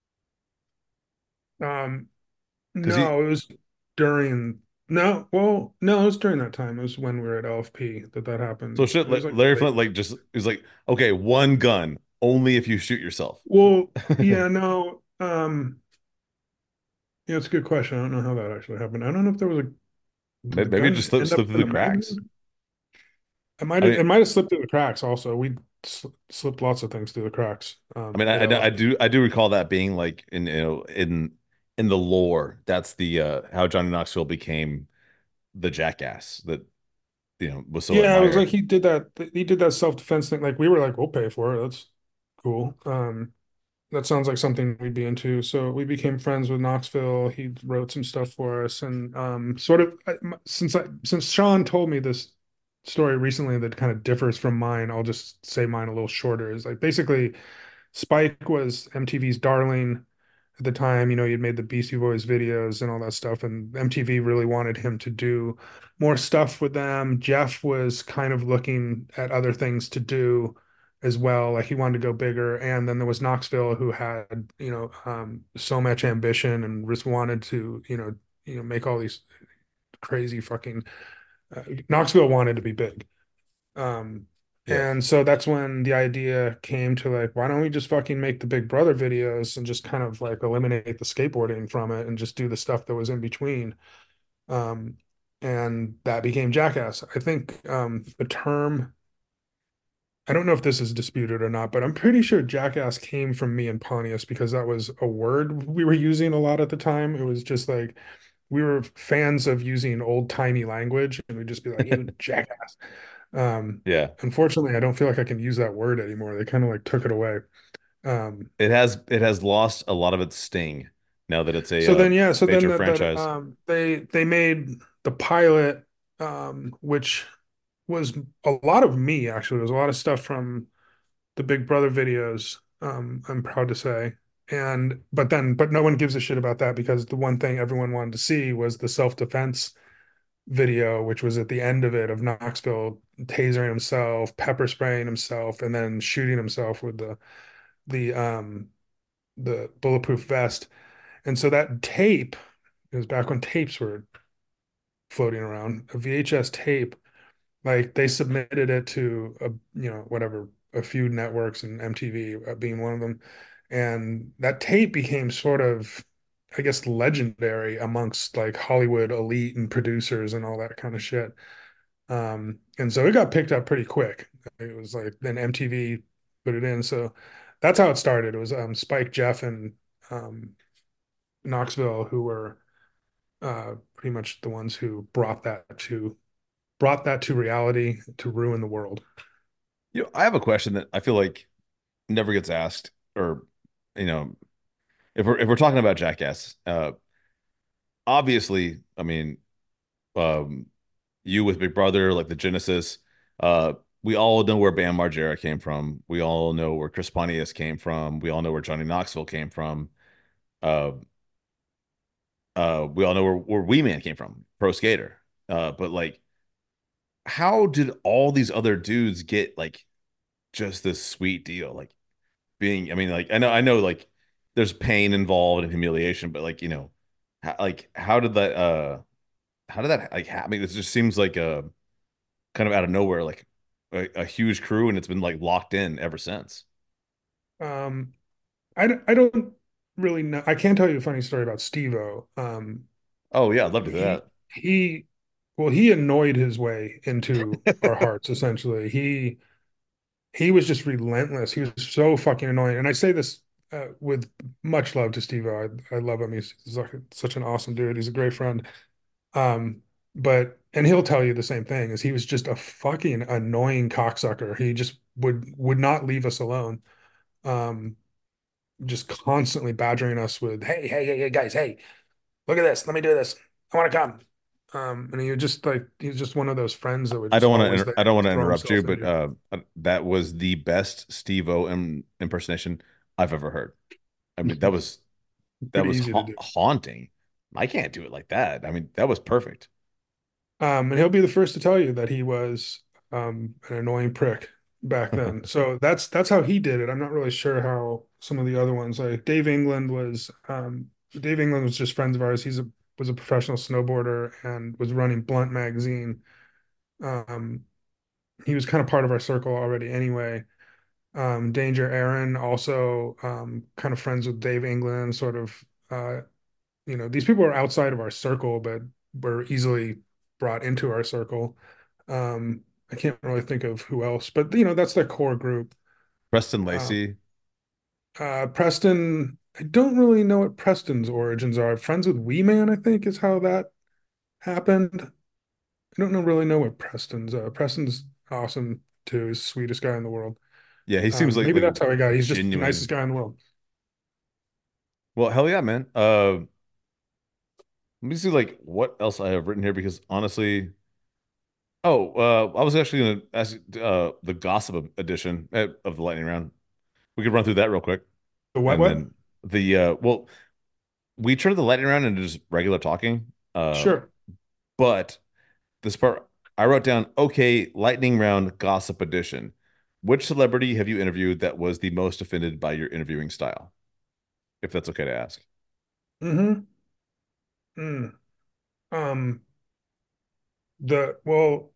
[SPEAKER 1] um,
[SPEAKER 2] Because he
[SPEAKER 1] no, it was during no, well, no, it was during that time. It was when we were at L F P that that
[SPEAKER 2] so
[SPEAKER 1] happened.
[SPEAKER 2] shit
[SPEAKER 1] It
[SPEAKER 2] like
[SPEAKER 1] was like
[SPEAKER 2] Larry
[SPEAKER 1] late.
[SPEAKER 2] Flint like just he was like, okay, one gun only if you shoot yourself.
[SPEAKER 1] Well, yeah, no, um, yeah, it's a good question. I don't know how that actually happened. I don't know if there was a did
[SPEAKER 2] Maybe
[SPEAKER 1] the
[SPEAKER 2] maybe it
[SPEAKER 1] gun
[SPEAKER 2] just slipped
[SPEAKER 1] end up
[SPEAKER 2] slipped through
[SPEAKER 1] in
[SPEAKER 2] the
[SPEAKER 1] the
[SPEAKER 2] cracks.
[SPEAKER 1] magazine? It might
[SPEAKER 2] I
[SPEAKER 1] have,
[SPEAKER 2] mean,
[SPEAKER 1] it might have slipped through the cracks also. We sl slipped lots of things through the cracks
[SPEAKER 2] I
[SPEAKER 1] um,
[SPEAKER 2] mean, I,
[SPEAKER 1] at
[SPEAKER 2] I, I
[SPEAKER 1] L F P.
[SPEAKER 2] do I do recall that being like in you know in in the lore. That's the uh how Johnny Knoxville became the jackass that you know was so
[SPEAKER 1] Yeah, it was like
[SPEAKER 2] admired.
[SPEAKER 1] he did that. He did that self-defense thing. Like we were like, we'll pay for it. That's cool. Um, that sounds like something we'd be into. So we became friends with Knoxville. He wrote some stuff for us, and um, sort of since I since Sean told me this story recently that kind of differs from mine, I'll just say mine a little shorter. Is like basically Spike was M T V's darling at the time. You know, he had made the Beastie Boys videos and all that stuff, and M T V really wanted him to do more stuff with them. Jeff was kind of looking at other things to do as well. Like he wanted to go bigger. And then there was Knoxville who had, you know, um, so much ambition and just wanted to, you know, you know, make all these crazy fucking uh, Knoxville wanted to be big. Um,
[SPEAKER 2] Yeah.
[SPEAKER 1] and so that's when the idea came to like, why don't we just fucking make the Big Brother videos and just kind of like eliminate the skateboarding from it and just do the stuff that was in between. Um, and that became Jackass. I think um, the term, I don't know if this is disputed or not, but I'm pretty sure Jackass came from me and Pontius because that was a word we were using a lot at the time. It was just like we were fans of using old timey language and we'd just be like, you jackass. Um,
[SPEAKER 2] Yeah.
[SPEAKER 1] Unfortunately, I don't feel like I can use that word anymore. They kind of like took it away. Um,
[SPEAKER 2] It has it has lost a lot of its sting now that it's a
[SPEAKER 1] so
[SPEAKER 2] uh,
[SPEAKER 1] then, yeah, so then
[SPEAKER 2] major
[SPEAKER 1] that that
[SPEAKER 2] franchise.
[SPEAKER 1] um, they they made the pilot, um, which was a lot of me actually. It was a lot of stuff from the Big Brother videos. Um, I'm proud to say. And but then, but no one gives a shit about that because the one thing everyone wanted to see was the self-defense video, which was at the end of it of Knoxville tasering himself, pepper spraying himself, and then shooting himself with the the um the bulletproof vest. And so that tape, it was back when tapes were floating around, a V H S tape, like they submitted it to a you know whatever a few networks and M T V uh, being one of them, and that tape became sort of I guess legendary amongst like Hollywood elite and producers and all that kind of shit. Um, and so it got picked up pretty quick. It was like then M T V put it in. So that's how it started. It was um, Spike, Jeff, and um, Knoxville who were uh, pretty much the ones who brought that to brought that to reality to ruin the world.
[SPEAKER 2] You know, I have a question that I feel like never gets asked, or you know, if we're if we're talking about Jackass, uh, obviously, I mean, um, you with Big Brother, like the Genesis, uh, we all know where Bam Margera came from. We all know where Chris Pontius came from. We all know where Johnny Knoxville came from. Uh, uh, we all know where where Wee Man came from, pro skater. Uh, but like, how did all these other dudes get like just this sweet deal? Like being, I mean, like I know, I know, like there's pain involved and humiliation, but like you know, how, like how did that, uh, how did that like happen? I mean, it just seems like a kind of out of nowhere, like a, a huge crew, and it's been like locked in ever since.
[SPEAKER 1] Um, I, I don't really know. I can tell you a funny story about Steve-O. Um,
[SPEAKER 2] Oh yeah, I'd love to hear
[SPEAKER 1] he
[SPEAKER 2] that.
[SPEAKER 1] he well, he annoyed his way into our hearts, essentially. He he was just relentless. He was so fucking annoying. And I say this uh, with much love to Steve I, I love him. He's, he's like such an awesome dude. He's a great friend. Um, but and he'll tell you the same thing, is he was just a fucking annoying cocksucker. He just would would not leave us alone. Um, just constantly badgering us with, hey, hey, hey, hey, guys, hey, look at this. Let me do this. I want to come. Um, and he would just like he's just one of those friends that would
[SPEAKER 2] I
[SPEAKER 1] just
[SPEAKER 2] don't want to
[SPEAKER 1] always
[SPEAKER 2] inter
[SPEAKER 1] there,
[SPEAKER 2] I don't want to
[SPEAKER 1] throw
[SPEAKER 2] interrupt you,
[SPEAKER 1] himself into
[SPEAKER 2] but
[SPEAKER 1] your
[SPEAKER 2] uh, uh, that was the best Steve-O im impersonation I've ever heard. I mean, that was that
[SPEAKER 1] pretty
[SPEAKER 2] was
[SPEAKER 1] easy to
[SPEAKER 2] ha
[SPEAKER 1] do.
[SPEAKER 2] haunting. I can't do it like that. I mean, that was perfect.
[SPEAKER 1] Um, and he'll be the first to tell you that he was um, an annoying prick back then. So that's that's how he did it. I'm not really sure how some of the other ones, like Dave England was. Um, Dave England was just friends of ours. He's a was a professional snowboarder and was running Blunt magazine. Um, he was kind of part of our circle already anyway. Um, Danger Aaron also um, kind of friends with Dave England, sort of. Uh, you know, these people are outside of our circle, but were easily brought into our circle. Um, I can't really think of who else, but you know, that's the core group.
[SPEAKER 2] Preston
[SPEAKER 1] Uh,
[SPEAKER 2] Lacey.
[SPEAKER 1] uh, Preston, I don't really know what Preston's origins are. Friends with Wee Man, I think, is how that happened. I don't know really know what Preston's. Uh, Preston's awesome too. He's the sweetest guy in the world.
[SPEAKER 2] Yeah, he seems
[SPEAKER 1] Um,
[SPEAKER 2] like
[SPEAKER 1] maybe
[SPEAKER 2] like
[SPEAKER 1] that's how he got. He's just the nicest
[SPEAKER 2] genuine.
[SPEAKER 1] guy in the world.
[SPEAKER 2] Well, hell yeah, man. Uh, let me see like what else I have written here because honestly, oh, uh, I was actually gonna ask uh the gossip edition uh, of the lightning round. We could run through that real quick,
[SPEAKER 1] The what?
[SPEAKER 2] and
[SPEAKER 1] What?
[SPEAKER 2] then the uh, well, we turned the lightning round into just regular talking. Uh,
[SPEAKER 1] Sure.
[SPEAKER 2] but this part I wrote down. Okay, lightning round gossip edition. Which celebrity have you interviewed that was the most offended by your interviewing style? If that's okay to ask.
[SPEAKER 1] Mm-hmm. Mm. Um, the well,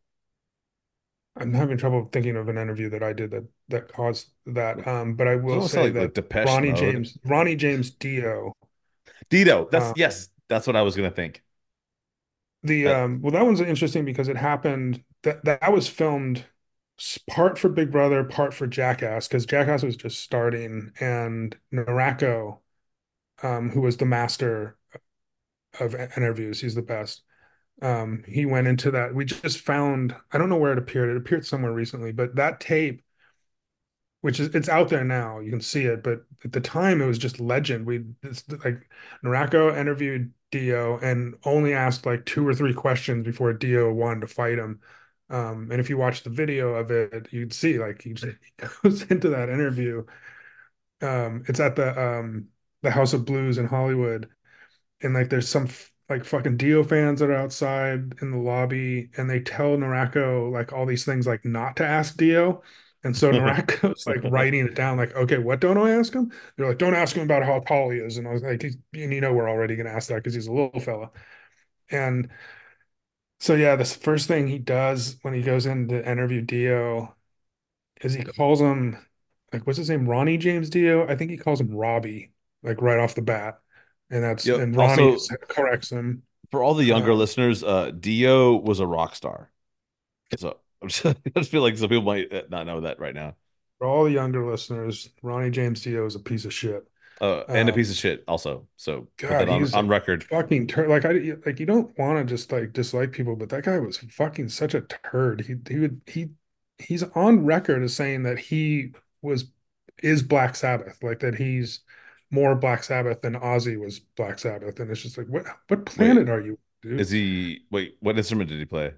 [SPEAKER 1] I'm having trouble thinking of an interview that I did that that caused that. Um, but I
[SPEAKER 2] I
[SPEAKER 1] will
[SPEAKER 2] don't want to sound
[SPEAKER 1] say
[SPEAKER 2] like like
[SPEAKER 1] that
[SPEAKER 2] Depeche
[SPEAKER 1] Ronnie
[SPEAKER 2] Mode.
[SPEAKER 1] James, Ronnie James Dio,
[SPEAKER 2] Dito. That's
[SPEAKER 1] um,
[SPEAKER 2] yes. That's what I was gonna think.
[SPEAKER 1] the
[SPEAKER 2] Uh,
[SPEAKER 1] um, well, that one's interesting because it happened that that was filmed part for Big Brother, part for Jackass, because Jackass was just starting, and Narako, um, who was the master of interviews, he's the best. Um, he went into that. We just found, I don't know where it appeared. It appeared somewhere recently, but that tape, which is it's out there now. You can see it, but at the time it was just legend. We it's like Narako interviewed Dio and only asked like two or three questions before Dio wanted to fight him. Um, and if you watch the video of it, you'd see like he goes into that interview. Um, it's at the um the House of Blues in Hollywood, and like there's some f- like fucking Dio fans that are outside in the lobby, and they tell Narako like all these things like not to ask Dio. And so Narako's like writing it down, like, okay, what don't I ask him? They're like, don't ask him about how tall he is. And I was like, he's, and you know, we're already gonna ask that because he's a little fella. And so yeah, this first thing he does when he goes in to interview Dio is he calls him like what's his name? Ronnie James Dio? I think he calls him Robbie, like right off the bat. And that's
[SPEAKER 2] Yo,
[SPEAKER 1] and Ronnie
[SPEAKER 2] also
[SPEAKER 1] just corrects him.
[SPEAKER 2] for all the younger
[SPEAKER 1] Um,
[SPEAKER 2] listeners, uh, Dio was a rock star. So I'm just, I just feel like some people might uh, not know that right now.
[SPEAKER 1] for all the younger listeners, Ronnie James Dio is a piece of shit.
[SPEAKER 2] Uh, and a
[SPEAKER 1] Um,
[SPEAKER 2] piece of shit also. So put
[SPEAKER 1] God,
[SPEAKER 2] that on
[SPEAKER 1] he's a
[SPEAKER 2] on record.
[SPEAKER 1] fucking turd. Like I like you don't want to just like dislike people, but that guy was fucking such a turd. He he would he he's on record as saying that he was is Black Sabbath, like that he's more Black Sabbath than Ozzy was Black Sabbath, and it's just like what what
[SPEAKER 2] Wait,
[SPEAKER 1] planet are you, dude?
[SPEAKER 2] is he? Wait, what instrument did he play?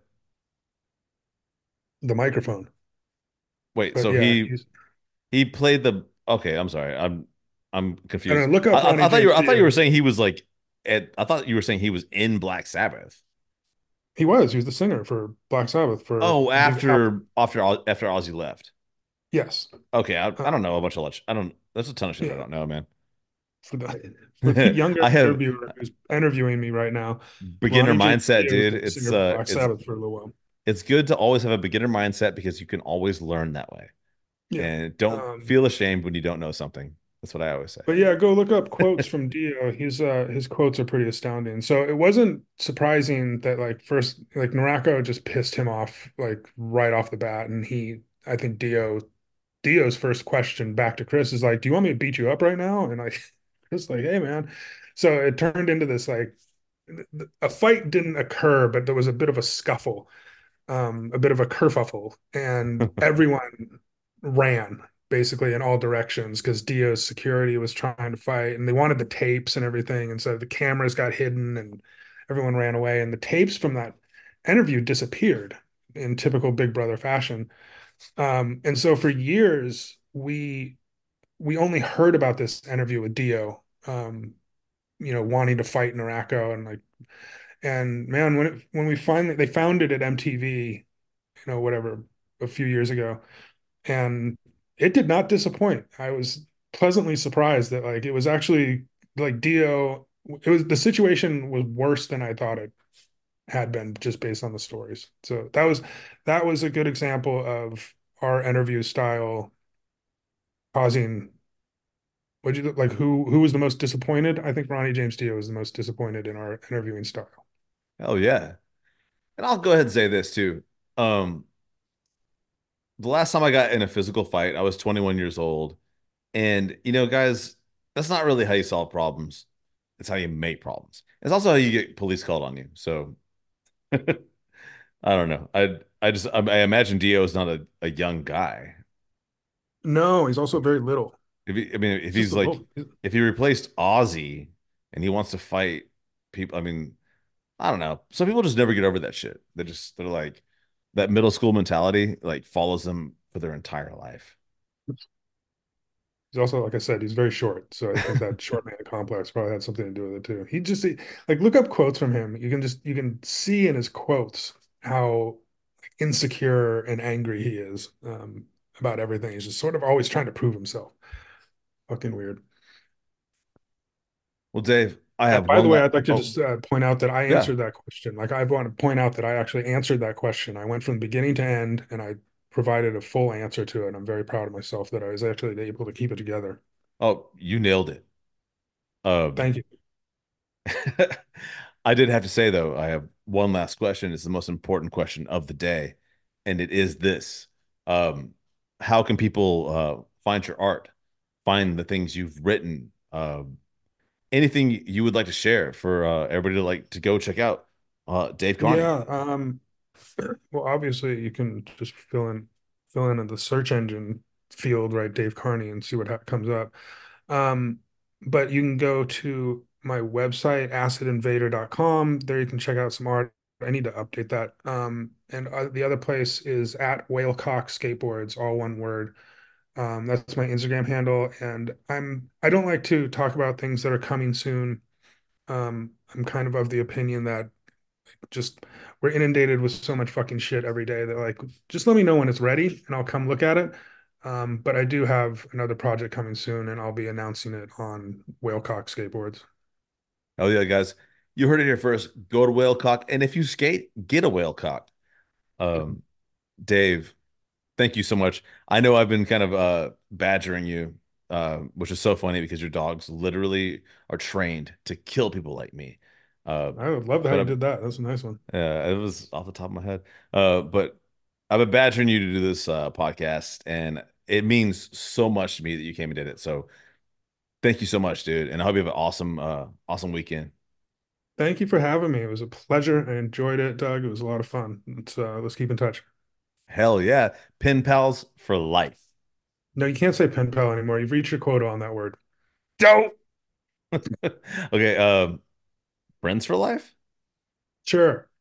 [SPEAKER 1] The microphone.
[SPEAKER 2] Wait,
[SPEAKER 1] But
[SPEAKER 2] so
[SPEAKER 1] yeah,
[SPEAKER 2] he
[SPEAKER 1] he's
[SPEAKER 2] he played the. Okay, I'm sorry. I'm I'm
[SPEAKER 1] I don't
[SPEAKER 2] confused.
[SPEAKER 1] know. Look
[SPEAKER 2] I,
[SPEAKER 1] up
[SPEAKER 2] I,
[SPEAKER 1] Ronnie
[SPEAKER 2] I thought you
[SPEAKER 1] James
[SPEAKER 2] were I thought you were
[SPEAKER 1] Dio.
[SPEAKER 2] saying he was like at, I thought you were saying he was in Black Sabbath.
[SPEAKER 1] He was he was the singer for Black Sabbath for
[SPEAKER 2] Oh,
[SPEAKER 1] the album.
[SPEAKER 2] after after after Ozzy left.
[SPEAKER 1] Yes.
[SPEAKER 2] Okay, I, I don't
[SPEAKER 1] Um,
[SPEAKER 2] know a bunch of much. I don't. That's a ton of shit I
[SPEAKER 1] yeah.
[SPEAKER 2] don't know, man.
[SPEAKER 1] For the for the younger
[SPEAKER 2] I have
[SPEAKER 1] interviewer who's interviewing me right now,
[SPEAKER 2] beginner
[SPEAKER 1] Ronnie James
[SPEAKER 2] mindset,
[SPEAKER 1] Dio was
[SPEAKER 2] dude.
[SPEAKER 1] the
[SPEAKER 2] It's
[SPEAKER 1] singer for
[SPEAKER 2] uh,
[SPEAKER 1] Black
[SPEAKER 2] it's
[SPEAKER 1] Sabbath for a little while.
[SPEAKER 2] it's good to always have a beginner mindset because you can always learn that way.
[SPEAKER 1] Yeah.
[SPEAKER 2] And don't
[SPEAKER 1] Um,
[SPEAKER 2] feel ashamed when you don't know something. That's what I always
[SPEAKER 1] but yeah, go look up quotes from Dio. His uh his quotes are pretty astounding. So it wasn't surprising that like first like Narako just pissed him off like right off the bat, and he I think Dio Dio's first question back to Chris is like, "Do you want me to beat you up right now?" And like, Chris like, "Hey, man." So it turned into this like a fight didn't occur, but there was a bit of a scuffle, um, a bit of a kerfuffle, and everyone ran basically in all directions because Dio's security was trying to fight, and they wanted the tapes and everything, and so the cameras got hidden, and everyone ran away, and the tapes from that interview disappeared in typical Big Brother fashion. Um, and so for years we we only heard about this interview with Dio, um, you know, wanting to fight Narako and like, and man, when it, when we finally they found it at M T V, you know, whatever, a few years ago, and it did not disappoint. I was pleasantly surprised that like it was actually like Dio. It was the situation was worse than I thought it had been just based on the stories. So that was that was a good example of our interview style causing what you like who who was the most disappointed? I think Ronnie James Dio was the most disappointed in our interviewing style.
[SPEAKER 2] Oh yeah. And I'll go ahead and say this too. Um, the last time I got in a physical fight, I was twenty-one years old. And, you know, guys, that's not really how you solve problems. It's how you make problems. It's also how you get police called on you. So I don't know. I I just I, I imagine Dio is not a, a young guy.
[SPEAKER 1] No, he's also very little.
[SPEAKER 2] If he, I mean, if
[SPEAKER 1] He's just
[SPEAKER 2] he's
[SPEAKER 1] a
[SPEAKER 2] like,
[SPEAKER 1] little.
[SPEAKER 2] if he replaced Ozzy and he wants to fight people, I mean, I don't know. Some people just never get over that shit. They just they're like that middle school mentality like follows them for their entire life.
[SPEAKER 1] He's also, like I said, he's very short. So I think that short man complex probably had something to do with it too. He just like look up quotes from him. You can just you can see in his quotes how insecure and angry he is, um, about everything. He's just sort of always trying to prove himself. Fucking weird.
[SPEAKER 2] Well, Dave, I
[SPEAKER 1] Uh,
[SPEAKER 2] have
[SPEAKER 1] by the
[SPEAKER 2] one
[SPEAKER 1] way,
[SPEAKER 2] last.
[SPEAKER 1] I'd like to
[SPEAKER 2] Oh,
[SPEAKER 1] just uh, point out that I
[SPEAKER 2] yeah.
[SPEAKER 1] answered that question. Like I want to point out that I actually answered that question. I went from beginning to end and I provided a full answer to it. I'm very proud of myself that I was actually able to keep it together.
[SPEAKER 2] Oh, you nailed it. Um,
[SPEAKER 1] Thank you.
[SPEAKER 2] I did have to say though, I have one last question. It's the most important question of the day, and it is this: um, how can people uh, find your art, find the things you've written, um, anything you would like to share for uh, everybody to like to go check out? Uh, Dave Carney.
[SPEAKER 1] Yeah. Um, well, obviously you can just fill in fill in in the search engine field, right? Dave Carney and see what ha comes up. Um, but you can go to my website, acid invader dot com. There you can check out some art. I need to update that. Um, and uh, the other place is at Whalecock Skateboards, all one word. Um, that's my Instagram handle. And I'm I don't like to talk about things that are coming soon. Um, I'm kind of of the opinion that just we're inundated with so much fucking shit every day that like just let me know when it's ready and I'll come look at it. Um, but I do have another project coming soon and I'll be announcing it on Whalecock Skateboards.
[SPEAKER 2] Oh yeah, guys, you heard it here first. Go to Whalecock, and if you skate, get a Whalecock. Um, Dave, thank you so much. I know I've been kind of uh badgering you, uh, which is so funny because your dogs literally are trained to kill people like me. Uh,
[SPEAKER 1] I would love how
[SPEAKER 2] but
[SPEAKER 1] you
[SPEAKER 2] I'm
[SPEAKER 1] did that. That's a nice one.
[SPEAKER 2] uh, it was off the top of my head. Uh, but I've been badgering you to do this uh podcast, and it means so much to me that you came and did it. So thank you so much, dude. And I hope you have an awesome, uh, awesome weekend.
[SPEAKER 1] Thank you for having me. It was a pleasure. I enjoyed it, Doug. It was a lot of fun. Let's uh, let's keep in touch.
[SPEAKER 2] Hell yeah, pen pals for life.
[SPEAKER 1] No, you can't say pen pal anymore. You've reached your quota on that word. Don't.
[SPEAKER 2] Okay, um, friends for life.
[SPEAKER 1] Sure.